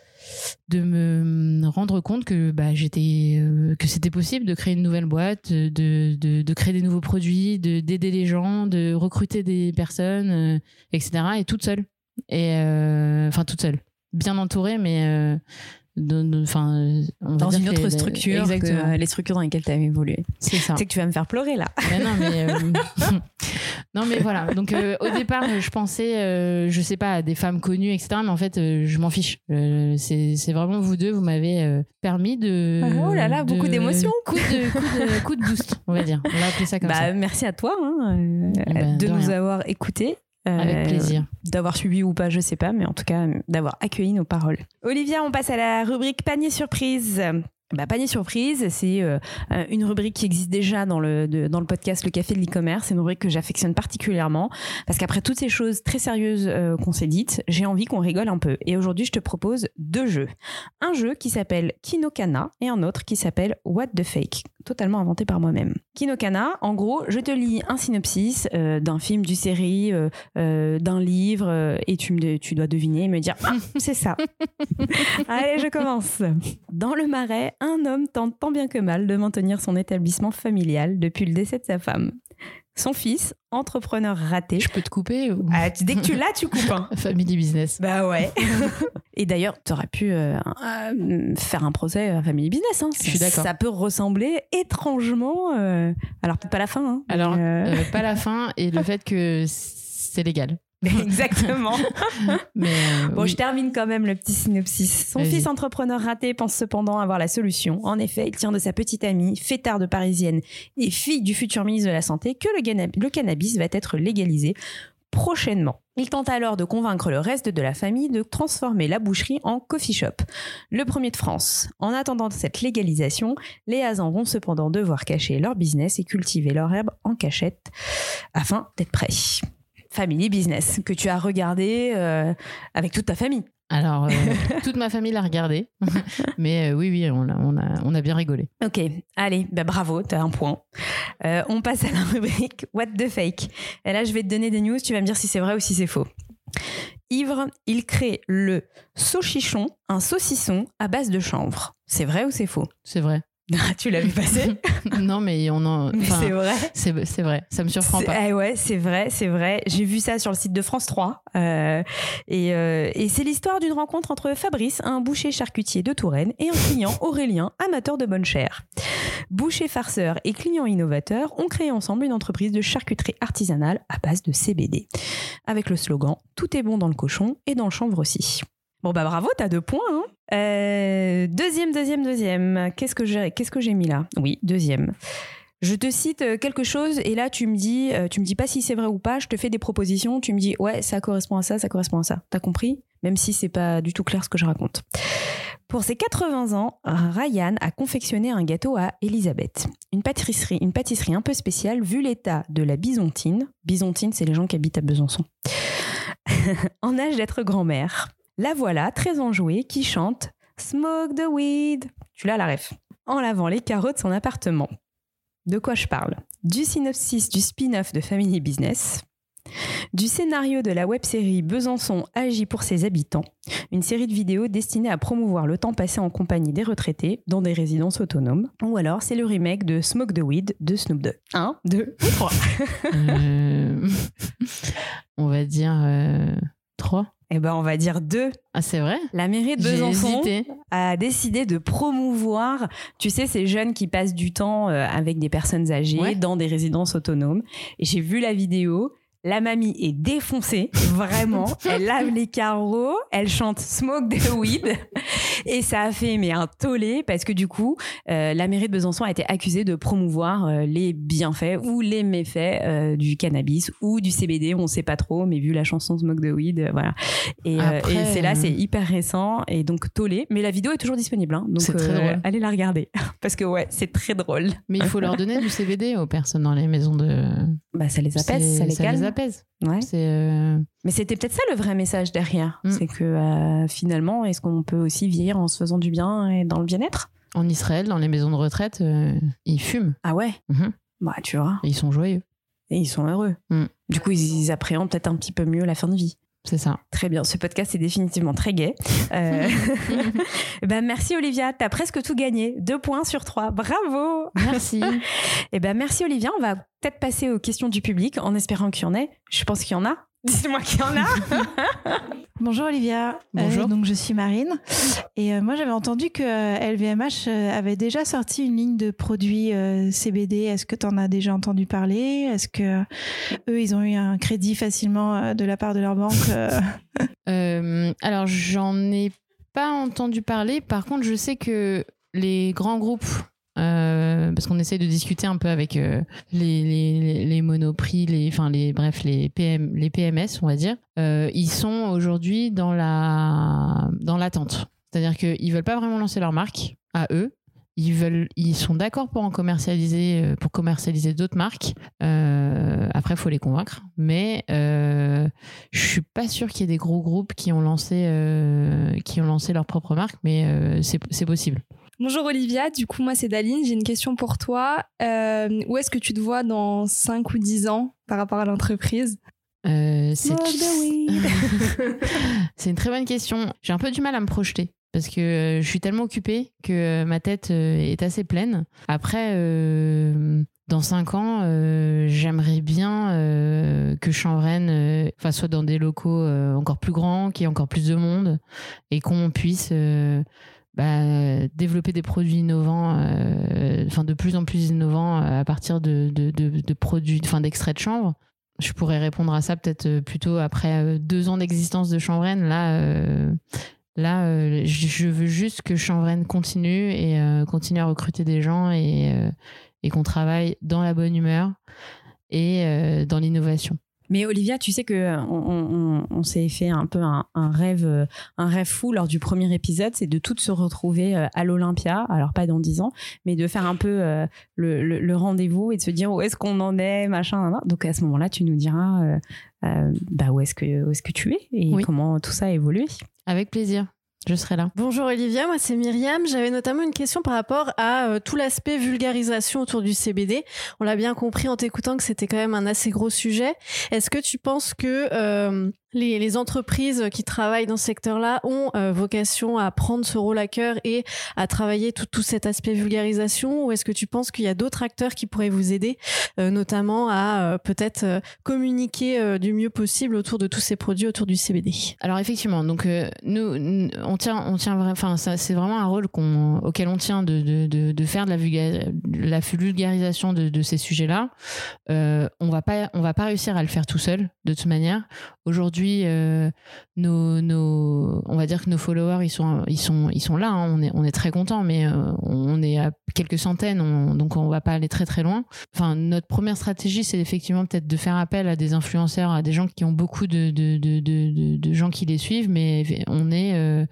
de me rendre compte que bah, j'étais euh, que c'était possible de créer une nouvelle boîte, de, de, de créer des nouveaux produits, de, d'aider les gens, de recruter des personnes, euh, et cetera. Et toute seule. Et euh, enfin, toute seule. Bien entourée, mais euh, de, de, on va dans dire une autre les, structure exactement. que les structures dans lesquelles tu as évolué. C'est ça. C'est que tu vas me faire pleurer là. Mais non, mais... Euh... Non mais voilà, donc euh, au départ je pensais, euh, je sais pas, à des femmes connues, et cetera. Mais en fait euh, je m'en fiche. Euh, c'est, c'est vraiment vous deux, vous m'avez euh, permis de... Oh là là, de... beaucoup d'émotions. Coup de, coup, de, coup de boost, on va dire. On va appeler ça comme bah, ça. Merci à toi hein, euh, bah, de, de nous rien. avoir écoutés. Euh, Avec plaisir. D'avoir suivi ou pas, je sais pas, mais en tout cas d'avoir accueilli nos paroles. Olivia, on passe à la rubrique panier surprise. Bah, panier surprise, c'est euh, une rubrique qui existe déjà dans le, de, dans le podcast Le Café de l'e-commerce. C'est une rubrique que j'affectionne particulièrement parce qu'après toutes ces choses très sérieuses euh, qu'on s'est dites, j'ai envie qu'on rigole un peu. Et aujourd'hui, je te propose deux jeux. Un jeu qui s'appelle Kinokana et un autre qui s'appelle What the Fake, totalement inventé par moi-même. Kinokana, en gros, je te lis un synopsis euh, d'un film, d'une série, euh, euh, d'un livre euh, et tu, me, tu dois deviner et me dire ah, c'est ça. Allez, je commence. Dans le Marais, un homme tente tant bien que mal de maintenir son établissement familial depuis le décès de sa femme. son fils, entrepreneur raté. Je peux te couper ou... ah, Dès que tu l'as, tu coupes. Hein. Family business. Bah ouais. Et d'ailleurs, tu aurais pu euh, euh, faire un procès à Family Business. Hein. Je suis d'accord. Ça peut ressembler étrangement. Euh... Alors, peut-être pas la fin. Hein, Alors, euh... Euh, pas la fin et le fait que c'est légal. Exactement. Mais euh, bon, oui. je termine quand même le petit synopsis. Son Vas-y. fils entrepreneur raté pense cependant avoir la solution. En effet, il tient de sa petite amie, fêtarde parisienne et fille du futur ministre de la Santé, que le, gana- le cannabis va être légalisé prochainement. Il tente alors de convaincre le reste de la famille de transformer la boucherie en coffee shop. Le premier de France. En attendant cette légalisation, les Hazans vont cependant devoir cacher leur business et cultiver leur herbe en cachette afin d'être prêts. Family Business, que tu as regardé euh, avec toute ta famille. Alors, euh, toute ma famille l'a regardé. Mais euh, oui, oui, on a, on, a, on a bien rigolé. Ok, allez, bah bravo, t'as un point. Euh, on passe à la rubrique What the Fake. Et là, je vais te donner des news, tu vas me dire si c'est vrai ou si c'est faux. Ivre, il crée le sauchichon, un saucisson à base de chanvre. C'est vrai ou c'est faux? C'est vrai. Tu l'as vu passer? Non, mais on en. Mais c'est vrai. C'est, c'est vrai. Ça me surprend C'est, pas. eh ouais, c'est vrai, c'est vrai. J'ai vu ça sur le site de France trois. Euh, et, euh, et c'est l'histoire d'une rencontre entre Fabrice, un boucher charcutier de Touraine, et un client, Aurélien, amateur de bonne chair. Boucher farceur et client innovateur ont créé ensemble une entreprise de charcuterie artisanale à base de C B D. Avec le slogan « Tout est bon dans le cochon et dans le chanvre aussi ». Bon bah bravo, t'as deux points. Hein. Euh, deuxième, deuxième, deuxième. Qu'est-ce que j'ai, qu'est-ce que j'ai mis là? Oui, deuxième. Je te cite quelque chose et là tu me dis, tu me dis pas si c'est vrai ou pas. Je te fais des propositions. Tu me dis ouais, ça correspond à ça, ça correspond à ça. T'as compris? Même si c'est pas du tout clair ce que je raconte. Pour ses quatre-vingts ans, Ryan a confectionné un gâteau à Elisabeth. Une pâtisserie, une pâtisserie un peu spéciale vu l'état de la Bisontine. Bisontine, c'est les gens qui habitent à Besançon. En âge d'être grand-mère. La voilà, très enjouée, qui chante « Smoke the weed ». Tu l'as la ref. En lavant les carreaux de son appartement. De quoi je parle? Du synopsis du spin-off de Family Business, du scénario de la web-série Besançon agit pour ses habitants, une série de vidéos destinée à promouvoir le temps passé en compagnie des retraités dans des résidences autonomes, ou alors c'est le remake de Smoke the Weed de Snoop Dogg. Un, deux ou trois. euh... On va dire euh... trois. Eh ben, on va dire deux. Ah, c'est vrai? La mairie de J'ai Besançon hésité. a décidé de promouvoir, tu sais, ces jeunes qui passent du temps euh, avec des personnes âgées Ouais. dans des résidences autonomes. Et j'ai vu la vidéo. La mamie est défoncée, vraiment. Elle lave les carreaux, elle chante Smoke the Weed. Et ça a fait mais un tollé parce que du coup, euh, la mairie de Besançon a été accusée de promouvoir euh, les bienfaits ou les méfaits euh, du cannabis ou du C B D, on sait pas trop, mais vu la chanson Smoke the Weed, euh, voilà. Et, euh, Après, et c'est là, euh, c'est hyper récent et donc tollé. Mais la vidéo est toujours disponible, hein, donc C'est très drôle. allez la regarder parce que ouais, c'est très drôle. Mais il faut leur donner du C B D aux personnes dans les maisons de. Bah ça les apaise, C'est- ça les ça calme. les apaise. Ouais. C'est. euh, Mais c'était peut-être ça le vrai message derrière. Mm. C'est que euh, finalement, est-ce qu'on peut aussi vieillir en se faisant du bien et dans le bien-être? En Israël, dans les maisons de retraite, euh, ils fument. Ah ouais. Mhm. Bah tu vois. Et ils sont joyeux. Et ils sont heureux. Mm. Du coup, ils, ils appréhendent peut-être un petit peu mieux la fin de vie. C'est ça. Très bien, ce podcast est définitivement très gai. Euh... ben, merci Olivia, t'as presque tout gagné. Deux points sur trois, bravo. Merci. Et ben, merci Olivia, on va peut-être passer aux questions du public en espérant qu'il y en ait. Je pense qu'il y en a. Dis-moi qu'il y en a. Bonjour Olivia. Bonjour. Euh, donc je suis Marine et euh, moi j'avais entendu que euh, L V M H euh, avait déjà sorti une ligne de produits euh, C B D. Est-ce que tu en as déjà entendu parler? Est-ce que eux ils ont eu un crédit facilement euh, de la part de leur banque euh Euh, alors, j'en ai pas entendu parler. Par contre, je sais que les grands groupes, euh, parce qu'on essaye de discuter un peu avec euh, les, les, les monoprix, les, enfin les, bref, les, P M, les P M S, on va dire, euh, ils sont aujourd'hui dans la, dans l'attente. C'est-à-dire qu'ils veulent pas vraiment lancer leur marque à eux. Ils veulent, ils sont d'accord pour en commercialiser, euh, pour commercialiser d'autres marques. Euh, après, il faut les convaincre. Mais euh, je suis pas sûre qu'il y ait des gros groupes qui ont lancé, euh, qui ont lancé leur propre marque, mais euh, c'est, c'est possible. Bonjour Olivia, du coup moi c'est Daline, j'ai une question pour toi. Euh, où est-ce que tu te vois dans cinq ou dix ans par rapport à l'entreprise? Euh, c'est... Smoke the weed. c'est une très bonne question. J'ai un peu du mal à me projeter. Parce que euh, je suis tellement occupée que euh, ma tête euh, est assez pleine. Après, euh, dans cinq ans, euh, j'aimerais bien euh, que Chanvren euh, soit dans des locaux euh, encore plus grands, qu'il y ait encore plus de monde et qu'on puisse euh, bah, développer des produits innovants, euh, enfin de plus en plus innovants à partir de, de, de, de produits, enfin d'extraits de chanvre. Je pourrais répondre à ça peut-être plutôt après deux ans d'existence de Chanvren. Là, euh, là euh, je veux juste que Chanvren continue et euh, continue à recruter des gens et, euh, et qu'on travaille dans la bonne humeur et euh, dans l'innovation. Mais Olivia, tu sais que on, on, on s'est fait un peu un, un rêve, un rêve fou lors du premier épisode, c'est de toutes se retrouver à l'Olympia, alors pas dans dix ans, mais de faire un peu euh, le, le, le rendez-vous et de se dire où est-ce qu'on en est, machin, nan, nan. Donc à ce moment-là, tu nous diras euh, euh, bah où est-ce que où est-ce que tu es et oui. comment tout ça a évolué. Avec plaisir. Je serai là. Bonjour Olivia, moi c'est Myriam. J'avais notamment une question par rapport à euh, tout l'aspect vulgarisation autour du C B D. On l'a bien compris en t'écoutant que c'était quand même un assez gros sujet. Est-ce que tu penses que euh, les, les entreprises qui travaillent dans ce secteur-là ont euh, vocation à prendre ce rôle à cœur et à travailler tout, tout cet aspect vulgarisation, ou est-ce que tu penses qu'il y a d'autres acteurs qui pourraient vous aider, euh, notamment à euh, peut-être euh, communiquer euh, du mieux possible autour de tous ces produits autour du C B D? Alors effectivement, donc euh, nous, nous on tient, on tient vraiment, enfin ça, c'est vraiment un rôle qu'on, auquel on tient de, de, de, de faire de la, vulga, la vulgarisation de, de ces sujets-là. Euh, on va pas, on va pas réussir à le faire tout seul de toute manière. Aujourd'hui, euh, nos, nos, on va dire que nos followers, ils sont, ils sont, ils sont là. Hein, on est, on est très contents, mais euh, on est à quelques centaines, on, donc on va pas aller très très loin. Enfin, notre première stratégie, c'est effectivement peut-être de faire appel à des influenceurs, à des gens qui ont beaucoup de, de, de, de, de, de gens qui les suivent, mais on est euh,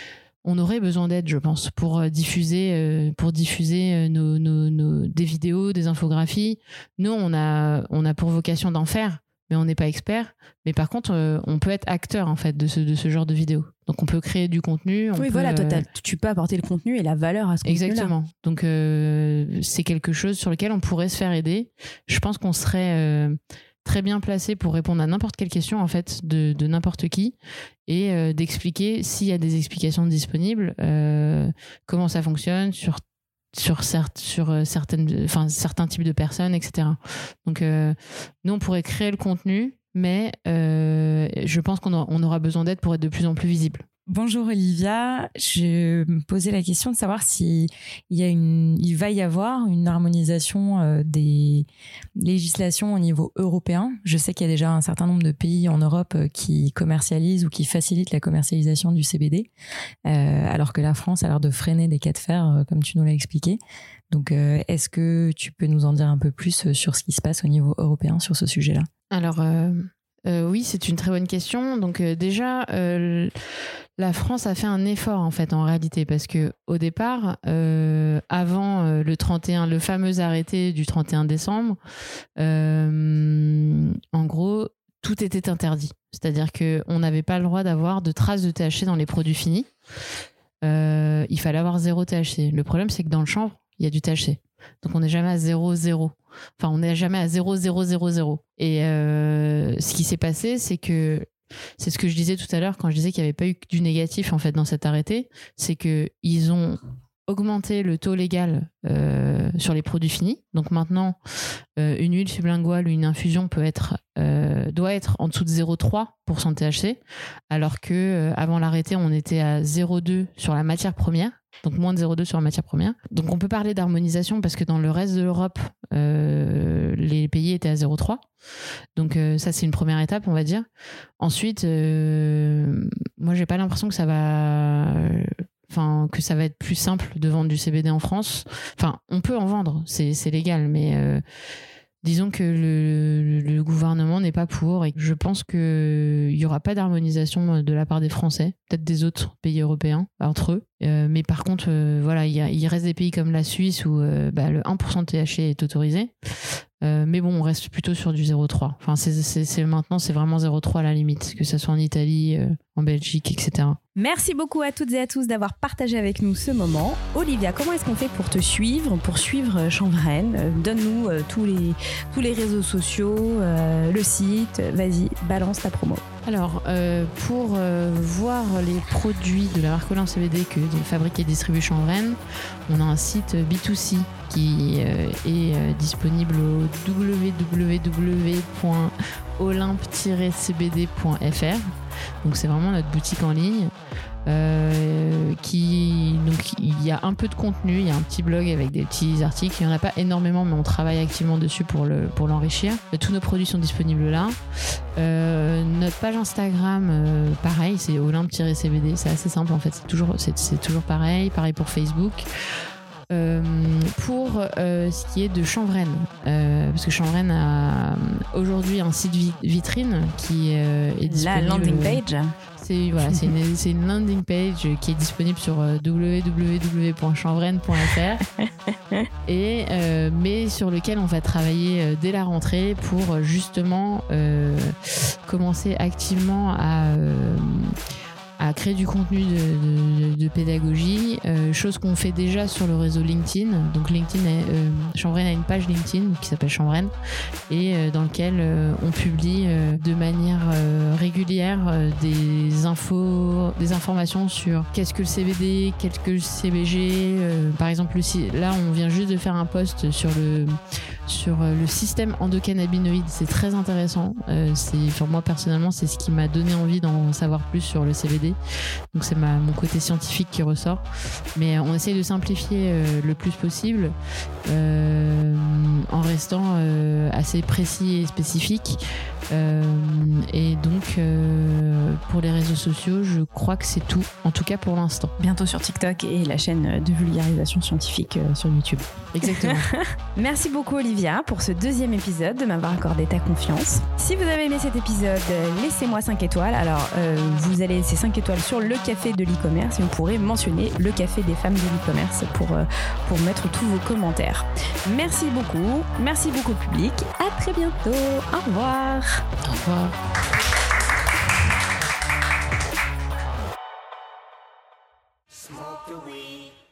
on aurait besoin d'aide, je pense, pour diffuser, euh, pour diffuser nos, nos, nos, des vidéos, des infographies. Nous, on a, on a pour vocation d'en faire, mais on n'est pas expert. Mais par contre, euh, on peut être acteur en fait de ce, de ce genre de vidéos. Donc, on peut créer du contenu. On oui, peut, voilà, toi, euh... tu peux apporter le contenu et la valeur à ce contenu-là. Exactement. Donc, euh, c'est quelque chose sur lequel on pourrait se faire aider. Je pense qu'on serait euh, très bien placé pour répondre à n'importe quelle question en fait de, de n'importe qui et euh, d'expliquer s'il y a des explications disponibles, euh, comment ça fonctionne sur sur, certes, sur certaines, enfin, certains types de personnes, et cetera. Donc, euh, nous, on pourrait créer le contenu, mais euh, je pense qu'on aura, on aura besoin d'aide pour être de plus en plus visible. Bonjour Olivia, je me posais la question de savoir si il y a une, il va y avoir une harmonisation euh, des législations au niveau européen. Je sais qu'il y a déjà un certain nombre de pays en Europe euh, qui commercialisent ou qui facilitent la commercialisation du C B D, euh, alors que la France a l'air de freiner des cas de fer, euh, comme tu nous l'as expliqué. Donc, euh, est-ce que tu peux nous en dire un peu plus sur ce qui se passe au niveau européen sur ce sujet-là ? Alors, euh, euh, oui, c'est une très bonne question. Donc, euh, déjà, euh, la France a fait un effort, en fait, en réalité, parce que au départ, euh, avant euh, le trente et un, le fameux arrêté du trente et un décembre, euh, en gros, tout était interdit. C'est-à-dire qu'on n'avait pas le droit d'avoir de traces de T H C dans les produits finis. Euh, il fallait avoir zéro T H C. Le problème, c'est que dans le chanvre, il y a du T H C. Donc, on n'est jamais à zéro zéro. Enfin, on n'est jamais à zéro zéro zéro zéro. Et euh, ce qui s'est passé, c'est que c'est ce que je disais tout à l'heure quand je disais qu'il n'y avait pas eu que du négatif en fait dans cet arrêté, c'est qu'ils ont augmenté le taux légal euh, sur les produits finis. Donc maintenant, euh, une huile sublinguale ou une infusion peut être, euh, doit être en dessous de zéro virgule trois pour cent de T H C, alors que euh, avant l'arrêté, on était à zéro virgule deux sur la matière première. Donc moins de zéro virgule deux sur la matière première. Donc on peut parler d'harmonisation parce que dans le reste de l'Europe, euh, les pays étaient à zéro virgule trois. Donc euh, ça c'est une première étape, on va dire. Ensuite, euh, moi j'ai pas l'impression que ça va, enfin que ça va être plus simple de vendre du C B D en France. Enfin, on peut en vendre, c'est c'est légal, mais euh, disons que le, le gouvernement n'est pas pour, et je pense qu'il n'y aura pas d'harmonisation de la part des Français, peut-être des autres pays européens entre eux. Euh, mais par contre, euh, voilà, il, y a, il reste des pays comme la Suisse où euh, bah, le un pour cent de T H C est autorisé. Euh, mais bon, on reste plutôt sur du zéro virgule trois. Enfin, c'est, c'est, c'est, maintenant, c'est vraiment zéro virgule trois à la limite, que ce soit en Italie, euh, en Belgique, et cetera. Merci beaucoup à toutes et à tous d'avoir partagé avec nous ce moment. Olivia, comment est-ce qu'on fait pour te suivre, pour suivre Chanvren ? euh, Donne-nous euh, tous, les, tous les réseaux sociaux, euh, le site. Vas-y, balance ta promo. Alors, euh, pour euh, voir les produits de la marque Olympe C B D que fabrique et distribue Chanvren, on a un site B deux C qui euh, est euh, disponible au w w w point olympe tiret c b d point f r. Donc c'est vraiment notre boutique en ligne. Euh, qui, donc il y a un peu de contenu, il y a un petit blog avec des petits articles, il n'y en a pas énormément mais on travaille activement dessus pour, le, pour l'enrichir. Tous nos produits sont disponibles là. Euh, notre page Instagram, euh, pareil, c'est olympe-c b d, c'est assez simple en fait, c'est toujours, c'est, c'est toujours pareil, pareil pour Facebook. Euh, pour euh, ce qui est de Chanvren, euh, parce que Chanvren a aujourd'hui un site vi- vitrine qui euh, est disponible. La landing page. C'est, voilà, c'est, une, c'est une landing page qui est disponible sur w w w point chanvren point f r et, euh, mais sur lequel on va travailler dès la rentrée pour justement euh, commencer activement à... Euh, à créer du contenu de, de, de pédagogie, euh, chose qu'on fait déjà sur le réseau LinkedIn. Donc LinkedIn, est, euh, Chanvren a une page LinkedIn qui s'appelle Chanvren et euh, dans lequel euh, on publie euh, de manière euh, régulière euh, des infos, des informations sur qu'est-ce que le C B D, qu'est-ce que le C B G. Euh, par exemple, le, là, on vient juste de faire un post sur le sur le système endocannabinoïde. C'est très intéressant. Euh, c'est, pour moi personnellement, c'est ce qui m'a donné envie d'en savoir plus sur le C B D. Donc c'est ma, mon côté scientifique qui ressort. Mais on essaye de simplifier euh, le plus possible euh, en restant euh, assez précis et spécifique. Euh, et donc euh, pour les réseaux sociaux, je crois que c'est tout, en tout cas pour l'instant. Bientôt sur TikTok et la chaîne de vulgarisation scientifique euh, sur YouTube. Exactement. Merci beaucoup Olivia pour ce deuxième épisode, de m'avoir accordé ta confiance. Si vous avez aimé cet épisode, laissez-moi cinq étoiles. Alors euh, vous allez laisser cinq étoiles sur le café de l'e-commerce et vous pourrez mentionner le café des femmes de l'e-commerce pour, euh, pour mettre tous vos commentaires. Merci beaucoup, merci beaucoup public, à très bientôt, au revoir. Au revoir. Smoke the weed.